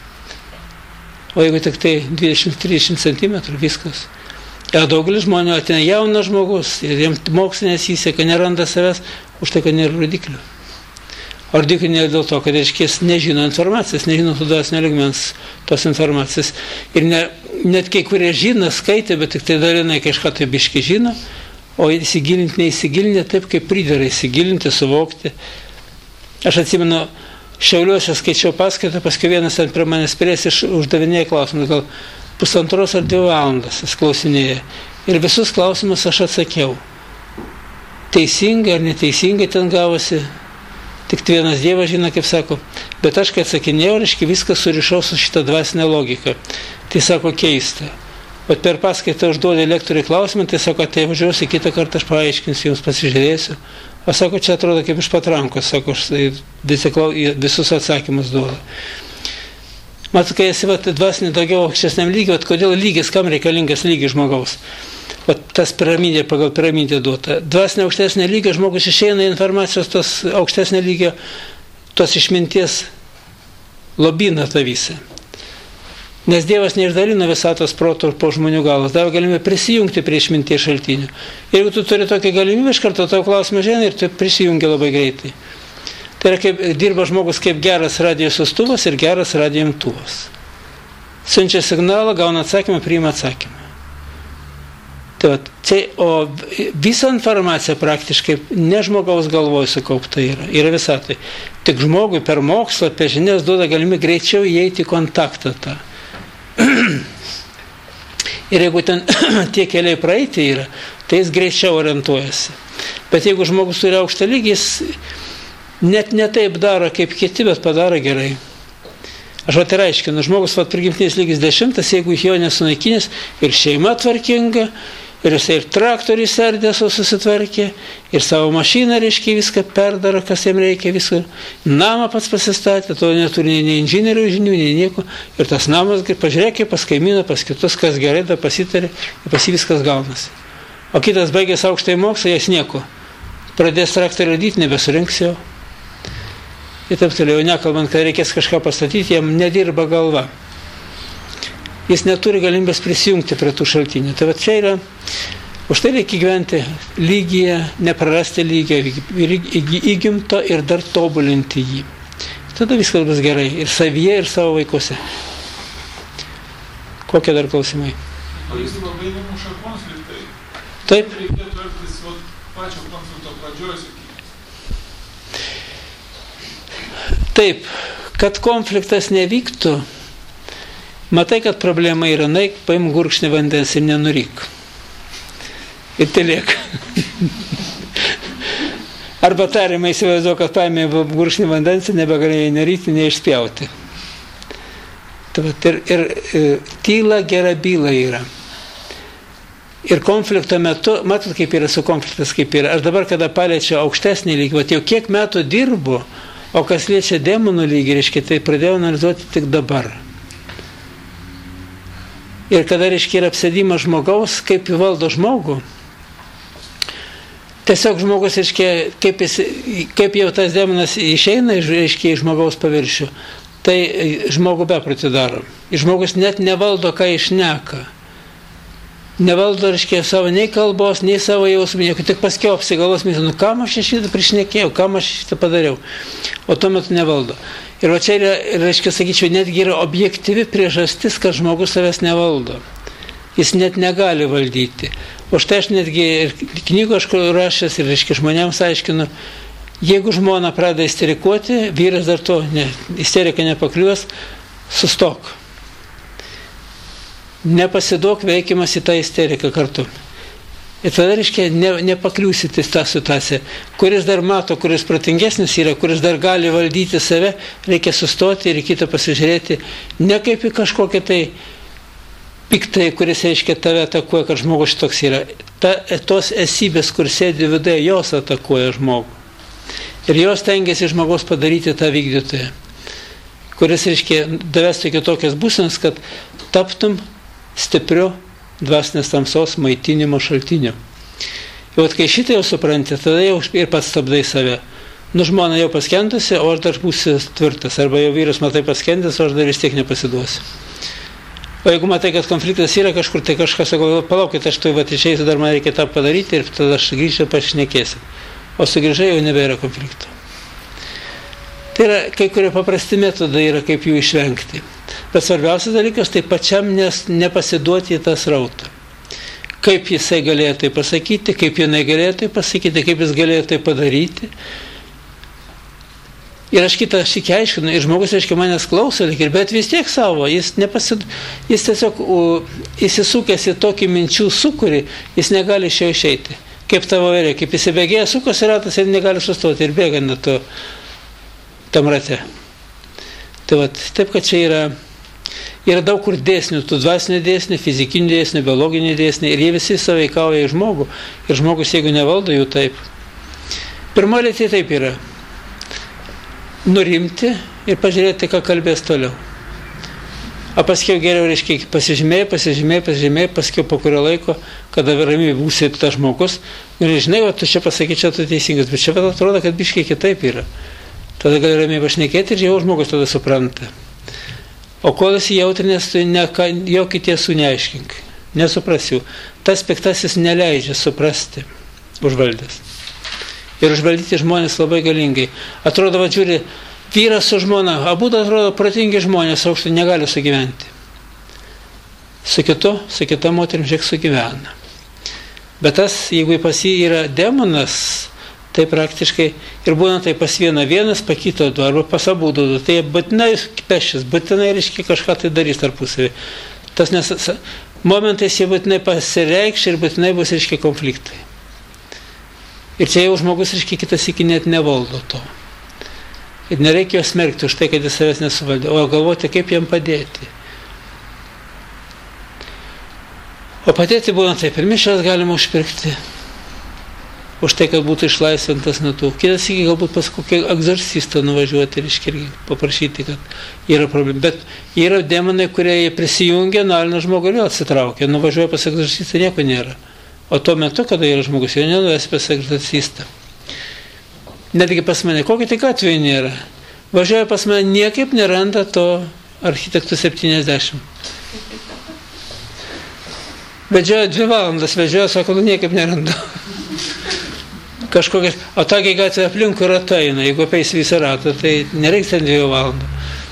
O jeigu tik tai 20-30 cm, viskas. Ir daugelis žmonių ateina jaunas žmogus ir jiems mokslinės įseka, neranda savęs už tai, kad nėra rodiklių. O rodiklių nėra dėl to, kad reiškės nežino informacijos, nežino tų dvasinio lygmens tos informacijos. Ir net kai kurie žino, skaitė, bet tik tai dalinai kažką tai biškai žino, o įsigilinti, neįsigilinti taip, kaip pridera įsigilinti, suvokti. Aš atsimenu, Šiauliuose skaičiau paskaitą, paskui vienas ant prie manęs prieis uždavinėja klausimus, gal 1,5 ar 2 valandas jis klausinėja. Ir visus klausimus aš atsakiau. Teisingai ar neteisingai ten gavosi, tik vienas Dievas žino, kaip sako. Bet aš, kai atsakinėjau, reiškia, viską surišau su šitą dvasinę logiką. Tai sako, keista. Bet per paskaitą užduodė lektoriui klausimą, tai sako, tai važiuosiu, kitą kartą aš paaiškinsiu, jums pasižiūrėsiu. O sako, čia atrodo kaip iš patrankos, sako, visus atsakymus duoda. Matai, kai esi dvasinį daugiau aukštesniam lygiui, kodėl lygis, kam reikalingas lygis žmogaus? Tas piramidė pagal piramidę duota. Dvasinė aukštesnė lygio žmogus išeina informacijos tos aukštesnė lygio, tos išminties lobyną tą visą. Nes Dievas neišdalino visatos proto po žmonių galvas, davė galimybę prisijungti prie išminties šaltinių. Jeigu tu turi tokią galimybę, iš karto tavo klausimą žemė ir tu prisijungi labai greitai. Tai yra, kaip dirba žmogus kaip geras radijo siųstuvas ir geras radijo imtuvas. Siunčia signalą, gauna atsakymą, priima atsakymą. Tai O visa informacija praktiškai ne žmogaus galvoje sukaupta yra visatai. Tik žmogui per mokslą, per žinias duoda galimybę greičiau įeiti į kontaktą tą. Ir jeigu ten tie keliai praeiti yra, tai jis greičiau orientuojasi. Bet jeigu žmogus turi aukštą lygį, jis net ne taip daro kaip kiti, bet padaro gerai. Aš tai aiškinu, žmogus prigimtinis lygis 10, jeigu jo nesunaikinės, ir šeima tvarkinga, ir jis ir traktorių serdėso susitvarkė, ir savo mašiną, reiškia, viską perdaro, kas jam reikia, viską. Namą pats pasistatė, to neturi nei inžinierių žinių, nei nieko. Ir tas namas, pažiūrėkė pas kaimyną, pas kitus, kas gerai, da pasitarė, ir pas jį viskas gaunasi. O kitas baigęs aukštąjį mokslą, jis nieko. Pradės traktorių ardyti, nebesurinks jau. Ir taip toliau, nekalbant, kad reikės kažką pastatyti, jam nedirba galva. Jis neturi galimybės prisijungti prie tų šaltinių. Tai va čia yra, už tai reikia gyventi lygyje, neprarasti lygio, įgimto ir dar tobulinti jį. Tada viskas bus gerai ir savyje, ir savo vaikuose. Kokie dar klausimai? O jūs labai numuša konfliktai. Taip. Reikėtų elgtis pačio konflikto pradžioje, sakykime. Taip, kad konfliktas nevyktų, matai, kad problema yra, paim gurkšnį vandens ir nenuryk. Ir tai lieka. Arba tariamai įsivaizduoju, kad paėmė gurkšnį vandens ir nebegalėjai neryti, neišspjauti. Ir tyla gera byla yra. Ir konflikto metu, matot, kaip yra su konfliktas, kaip yra. Aš dabar, kada paliečiau aukštesnį lygį, jau kiek metų dirbu, o kas liečia demonų lygį, reiškia, tai pradėjau analizuoti tik dabar. Ir kada, reiškia, yra apsėdimas žmogaus, kaip jį valdo žmogų, tiesiog žmogus, reiškia, kaip jau tas demonas išeina, reiškia, į žmogaus paviršių, tai žmogų beprotį daro. Ir žmogus net nevaldo, ką išneka. Nevaldo, reiškia, savo nei kalbos, nei savo jausmų, nieko, tik paskiau apsigalvos, nu kam aš šitą prišnekėjau, kam aš šitą padariau, o tuo metu nevaldo. Ir va čia yra, reiškia, sakyčiau, netgi yra objektyvi priežastis, kad žmogus savęs nevaldo. Jis net negali valdyti. O štai aš netgi ir knygų aš rašęs ir, reiškia, žmonėms aiškinu, jeigu žmona pradeda isterikuoti, vyras dar to, isterika nepakliuos, sustok. Nepasiduok veikimas į tą isteriką kartu. Ir tada, reiškia, nepakliūsite į tą situaciją. Kuris dar mato, kuris protingesnis yra, kuris dar gali valdyti save, reikia sustoti ir į kitą pasižiūrėti, ne kaip į kažkokią tai piktai, kuris, reiškia, tave atakuoja, kad žmogus toks yra. Tos esybės, kur sėdi viduje, jos atakuoja žmogų. Ir jos tengiasi žmogaus padaryti tą vykdytoją, kuris, reiškia, davestų iki tokias būsenas, kad taptum stipriu dvasinės tamsos maitinimo šaltiniu. Ir vat kai šitą jau supranti, tada jau ir pats stabdai save. Nu, žmona jau paskendusi, o aš dar būsiu tvirtas. Arba jau vyras matai paskendęs, o aš dar vis tiek nepasiduosiu. O jeigu matai, kad konfliktas yra kažkur, tai kažkas sako, palaukit, aš tu išeisiu, dar man reikia tą padaryti ir tada aš grįžčiau ir pašnekėsiu. O sugrįžai jau nebėra konflikto. Tai yra, kai kurie paprasti metodai yra, kaip jų išvengti. Bet svarbiausias dalykas, tai pačiam nepasiduoti į tą srautą. Kaip jisai galėjo tai pasakyti, kaip jinai galėjo tai pasakyti, kaip jis galėjo tai padaryti. Ir aš kitą šį aiškinu, ir žmogus, reiškia, manęs klauso, bet vis tiek savo, jis tiesiog įsisukęs į tokį minčių sūkurį, jis negali iš jo išeiti. Kaip tavo vėrė, kaip įsibėgėja, sukosi ratas ir negali sustoti ir bėga nuo to tam rate. Tai vat, taip, kad čia yra daug kur dėsnių, tų dvasinių dėsnių, fizikinių dėsnių, biologinių dėsnių, ir jie visi sąveikauja į žmogų, ir žmogus, jeigu nevaldo jų taip. Pirmoji tai taip yra. Nurimti ir pažiūrėti, ką kalbės toliau. O paskiau geriau, reiškia, pasižymėjai, paskiau po kurio laiko, kada ramiai būsi tas žmogus, ir žinai, va, tu čia pasakai, čia tu teisingas, bet čia atrodo, kad biškiai kitaip yra. Tada gali ramiai pašnekėti ir jau žmogus tada supranta. O kol esi jautrinės, tu jokį tiesų neaiškink, nesuprasiu. Tas piktasis neleidžia suprasti užvaldęs. Ir užvaldyti žmonės labai galingai. Atrodo, va, žiūri, vyras su žmona, abu atrodo protingi žmonės, aukštai negali sugyventi. Su kita moterim žiūrėk sugyvena. Bet tas, jeigu pas jį yra demonas, tai praktiškai ir būna tai pas vienas, pa kito du, arba pas abu du, tai būtinai pešis, būtinai reiškia kažką tai darys tarpusavį. Tas momentais jie būtinai pasireikš ir būtinai bus reiškia konfliktai. Ir čia jau žmogus reiškia kitas iki net nevaldo to. Ir nereikia jo smerkti už tai, kad jis savęs nesuvaldė, o galvoti, kaip jam padėti. O padėti būna taip, ir mišias galima užpirkti, už tai, kad būtų išlaisvintas nuo tų. Kitas iki galbūt pas kokį egzorcistą nuvažiuoti ir irgi paprašyti, kad yra problemų. Bet yra demonai, kurie prisijungia, nualina žmogų ir vėl atsitraukia. Nuvažiuoja pas egzorcistą, nieko nėra. O tuo metu, kada yra žmogus, jau nenuvesi pas egzorcistą. Netgi pas mane, kokio tik atveju nėra. Važiuoja pas mane, niekaip neranda to architektų 70. Vedžioja 2 valandas, sako, niekaip nerandu. Kažkokia, o tokia gatvė aplinkui rata eina, jeigu apeis visą ratą, tai nereiks ten 2 valandų.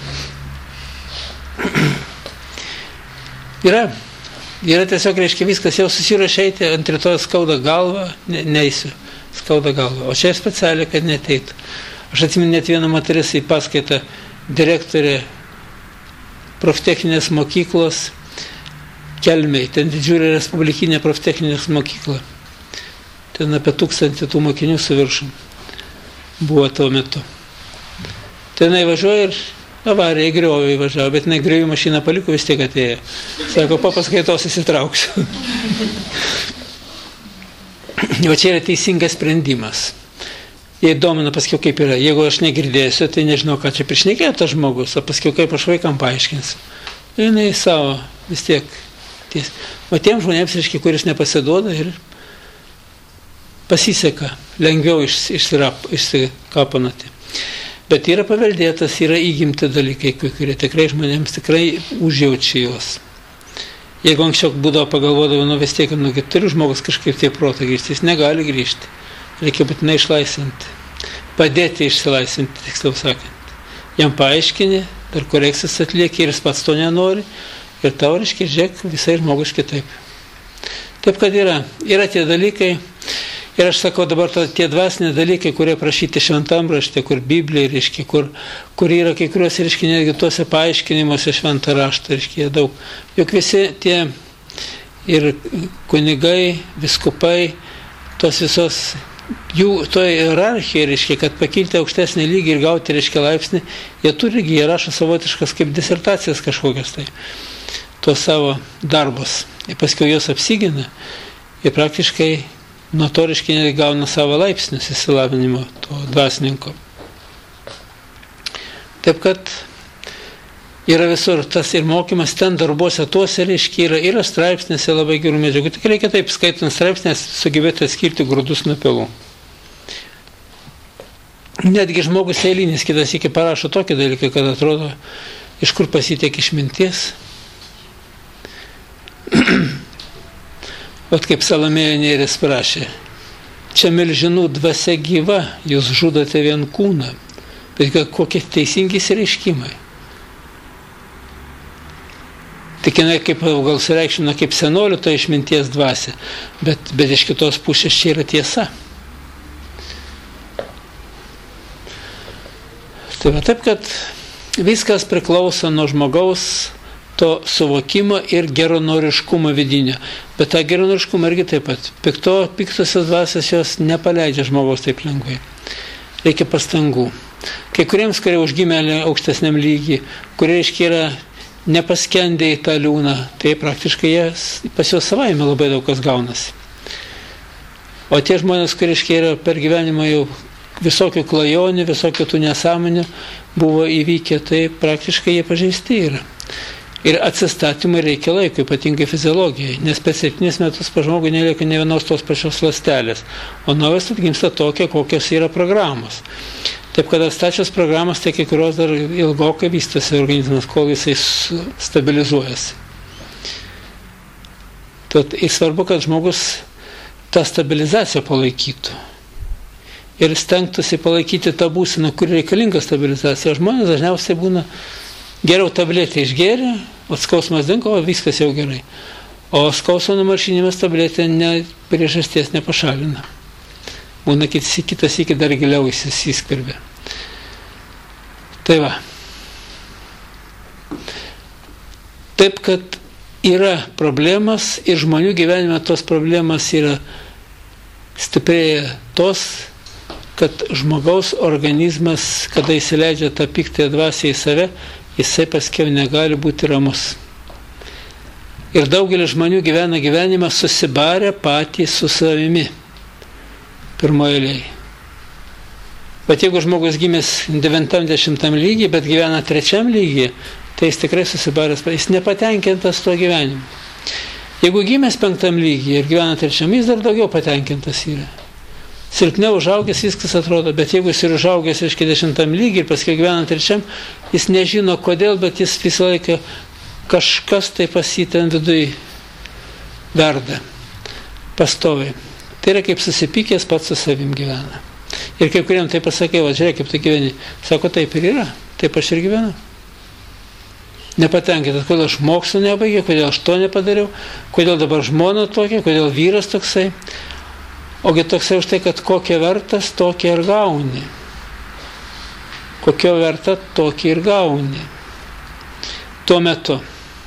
Yra tiesiog, reiškia, viskas, jau susirašeiti, ant rytoj skauda galvą, neisiu, skauda galvą. O čia specialiai, kad neteitų. Aš atsimenu, net vieną moteris į paskaitą direktorė proftechninės mokyklos Kelmėj, ten didžiulė respublikinė proftechninės mokykla. Ten apie 1000 tų mokinių su viršum buvo tuo metu. Ten važiuoja ir avarija, griovį važiavo, bet griovį mašiną paliko, vis tiek atėjo. Sako, po paskaitos įsitrauksiu. O čia yra teisingas sprendimas. Jei domina paskiau kaip yra. Jeigu aš negirdėsiu, tai nežinau, ką čia prišnekėjo tas žmogus, o paskiau kaip aš vaikam paaiškinsiu. Jinai savo vis tiek. O tiem žmonėms, reiškia, kuris nepasiduoda ir pasiseka, lengviau išsikapanoti. Bet yra paveldėtas, yra įgimti dalykai, kurie tikrai žmonėms tikrai užjaučia juos. Jeigu anksčiau būdavo pagalvodavo, vis tiek, turi žmogus kažkaip tai protą grįžti, jis negali grįžti. Reikia būtinai išlaisvinti. Padėti išsilaisvinti, tiksliau sakant. Jam paaiškini, dar korekcijas atlieki ir jis pats to nenori. Ir tau, reiškia, žiūrėk, visai žmogus kitaip. Taip, kad yra tie dalykai, ir aš sakau dabar tie dvasiniai dalykai, kurie prašyti šventam rašte, kur Biblija, reiškia, kur yra kai kurios, reiškia, netgi tuose paaiškinimuose šventą raštą, reiškia, daug. Juk visi tie ir kunigai, viskupai, tos visos, jų toje hierarchijoje, reiškia, kad pakilti aukštesnį lygį ir gauti, reiškia, laipsnį, jie turi, jie rašo savotiškas kaip disertacijas kažkokias tai. Tuos savo darbus. Ir paskui jos apsigina ir praktiškai notoriškai gauna savo laipsnius įsilavinimo to dvasininko. Taip kad yra visur tas ir mokymas ten darbuose tuose, reiškia, yra straipsnėse labai gerų medžiagų. Tik reikia taip, skaitant straipsnės, sugebėti atskirti grūdus nuo pelų. Netgi žmogus eilinis kitas iki parašo tokį dalyką, kad atrodo, iš kur pasitiek išminties. Vat kaip Salomėja Nėris prašė, čia milžinų dvasia gyva, jūs žudote vien kūną, bet kokie teisingi reiškimai. Tik jinai kaip gal sureikšmina kaip senolių to išminties dvasia, bet iš kitos pusės čia yra tiesa. Tai va taip, kad viskas priklauso nuo žmogaus to suvokimo ir geronoriškumo vidinio. Bet tą geronoriškumą irgi taip pat. Piktosios dvasios jos nepaleidžia žmogaus taip lengvai. Reikia pastangų. Kai kuriems, kurie užgimė aukštesniam lygiai, kurie reiškia yra nepaskendę į tą liūną, tai praktiškai pas juos savaime labai daug kas gaunasi. O tie žmonės, kurie reiškia yra per gyvenimą jau visokių klajonių, visokių tų nesąmonių buvo įvykę, tai praktiškai jie pažeisti yra. Ir atsistatymai reikia laiko, ypatingai fiziologijai, nes per 7 metus pa žmogui nelieka ne vienos tos pačios ląstelės, o naujas atgimsta tokia, kokios yra programos. Taip, kad atstačios programos, tai kai kurios dar ilgokai vystosi organizmas, kol jisai stabilizuojasi. Tad svarbu, kad žmogus tą stabilizaciją palaikytų. Ir stengtųsi palaikyti tą būseną, kur reikalinga stabilizacija. Žmonės dažniausiai būna geriau tabletę išgėrė, o skausmas dingo, o viskas jau gerai. O skausmo numalšinimas tabletė priežasties nepašalina. Būna kitas iki dar giliau įsiskverbia. Tai va. Taip, kad yra problemas ir žmonių gyvenime tos problemas yra stiprėja tos, kad žmogaus organizmas, kada įsileidžia tą piktąją dvasią į save, jisai paskiau negali būti ramus. Ir daugelis žmonių gyvena gyvenimą susibarę patys su savimi. Pirmoje eilėje. Bet jeigu žmogus gimęs 90 lygiai, bet gyvena 3 lygiai, tai jis tikrai susibaręs, jis nepatenkintas tuo gyvenimu. Jeigu gimęs 5 lygiai ir gyvena 3, jis dar daugiau patenkintas yra. Silpniau užaugęs viskas atrodo, bet jeigu jis ir užaugęs 10 lygiai ir paskui gyvena 3, jis nežino kodėl, bet jis visą laiką kažkas tai pas jį ten vidui verda, pastoviai. Tai yra kaip susipykęs pats su savim gyvena. Ir kai kuriem tai pasakai, va, žiūrėk, kaip tu gyveni. Sako, taip ir yra, taip aš ir gyvenu. Nepatenkintas, kodėl aš mokslą nebaigė, kodėl aš to nepadariau, kodėl dabar žmona tokia, kodėl vyras toksai. Ogi toksai už tai, kad kokia vertas, tokia ir gauni. Kokio verta, tokia ir gauni. Tuo metu.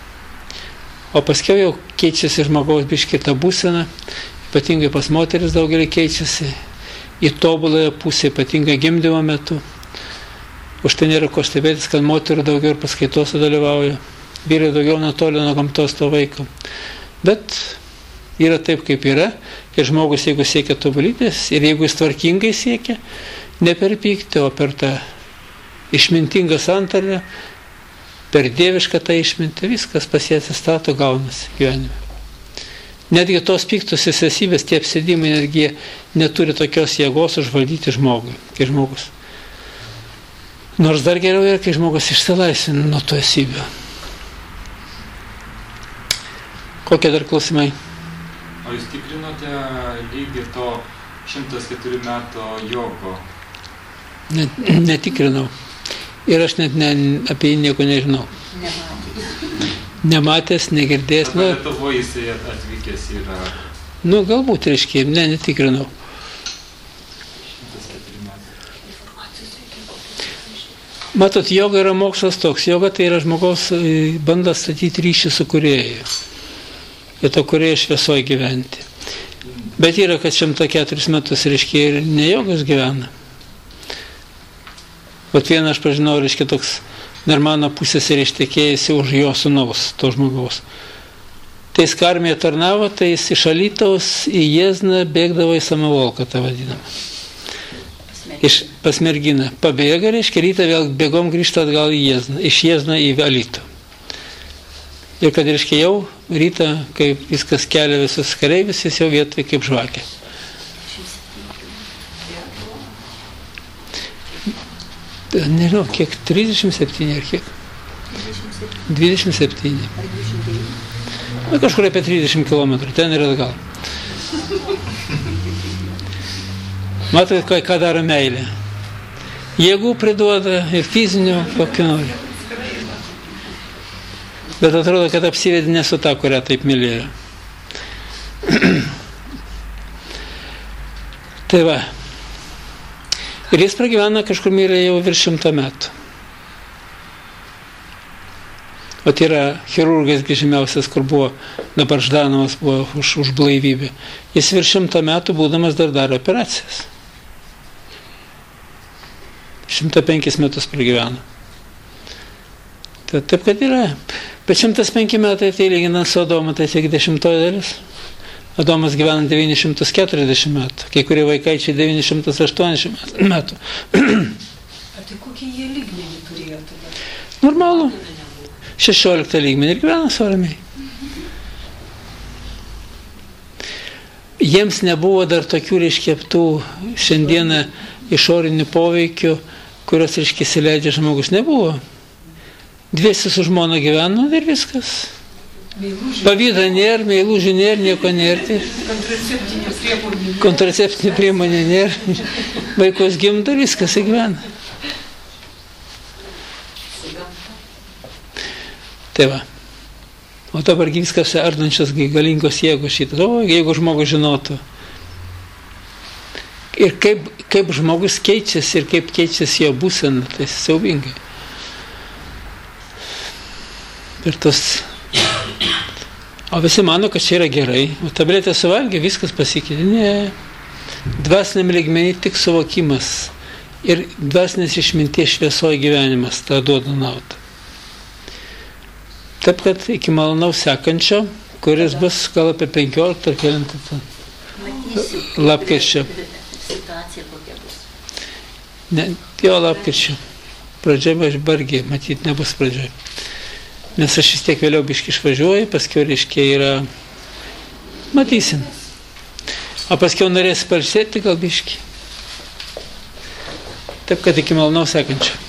O paskiau jau keičiasi žmogaus biškį tą būseną, ypatingai pas moteris daugelį keičiasi, į tobuląją pusę, ypatingai gimdymo metu. Už tai nėra ko stebėtis, kad moterų daugiau ir paskaitose dalyvauja, vyrai daugiau nutolė nuo gamtos to vaiko. Bet yra taip, kaip yra, ir žmogus, jeigu siekia tobulybės, ir jeigu jis tvarkingai siekia, ne per pyktį, o per tą išmintingą santarę, per dievišką tą išmintį, viskas pas jį atsistato, gaunasi gyvenime. Netgi tos piktosios esybės, tie apsėdimai, netgi neturi tokios jėgos užvaldyti žmogui, kai žmogus. Nors dar geriau yra, kai žmogus išsilaisvina nuo to esybių. Kokie dar klausimai? O jūs tikrinote lygį to 104 metų jogo? Netikrinau. Ir aš net apie jį nieko nežinau. Nematęs, negirdėjęs. Lietuvoje jisai atvykęs yra. Galbūt, reiškia, netikrinau. 104 metų. Matot, joga yra mokslas toks. Joga tai yra žmogaus bando statyti ryšį su kūrėju. Ir to kūrėjo šviesoje gyventi. Bet yra, kad 104 metus, reiškia, ir ne jogas gyvena. Vat vieną aš pažinau, reiškia, toks dar mano pusės ir ištekėjusi už jo sūnaus, to žmogaus. Tai jis karmėje tarnavo, tai jis iš Alytaus į Jiezną bėgdavo į Samovolką, tą vadinamą. Pas merginą. Pabėga, reiškia, rytą vėl bėgom grįžta atgal į Jiezną, iš Jiezną į Alytų. Ir kad, reiškia, jau rytą, kai viskas kelia visus kareivius, jis jau vietoj kaip žvakė. Nežinau, kiek, 37 ar kiek? 27. Kažkur apie 30 km, ten ir atgal. Matot, ką daro meilė. Jėgų priduoda ir fizinio, kokio nori. Bet atrodo, kad apsivedė ne su ta, kurią taip mylėjo. Tai va. Ir jis pragyvena kažkur mirė jau virš 100 metų. O tai yra chirurgas žymiausias, kur buvo, dabar Ždanovas buvo už blaivybę. Jis virš 100 metų būdamas dar darė operacijas. 105 metus pragyveno. Tai taip, kad yra. Bet 105 metai, tai lyginant su Adomu, tai tik 10 dalis. Adomas gyvena 940 metų, kai kurie vaikaičiai 980 metų. A tai kokie jie lygmenį turėjo tada? Normalu. 16 lygmenį ir gyvena svaramiai. Jiems nebuvo dar tokių, reiškia, tų šiandieną išorinių poveikių, kurios, reiškia, įsileidžia žmogus. Nebuvo. Dviesi su žmona gyveno ir viskas. Pavydo nėra, meilužių nėra, nieko nėra. Kontraceptinė priemonė nėra. Vaikos gimdo, viskas įgyvena. Tai va. O dabar viskas ardančios galingos jėgos šitą. O jeigu žmogus žinotų. Ir kaip žmogus keičiasi ir kaip keičiasi jo būsena, tai siaubingai. Ir tos... O visi mano, kad čia yra gerai. O tabletę suvalgė, viskas pasikeitė. Ne. Dvasiniam lygmenį tik suvokimas. Ir dvasinės išminties šviesoje gyvenimas tą duoda naudą. Taip, kad iki malonaus sekančio, kuris bus gal apie 15 ar kelintą lapkričio. Situacija kokia bus? Ne, jo lapkričio. Pradžioje aš bargiai, matyt, nebus pradžioje. Nes aš vis tiek vėliau biškai išvažiuoju, paskiau reiškia yra... Matysim. O paskiau norės pailsėti gal biškai. Taip, kad iki malonaus sekančio.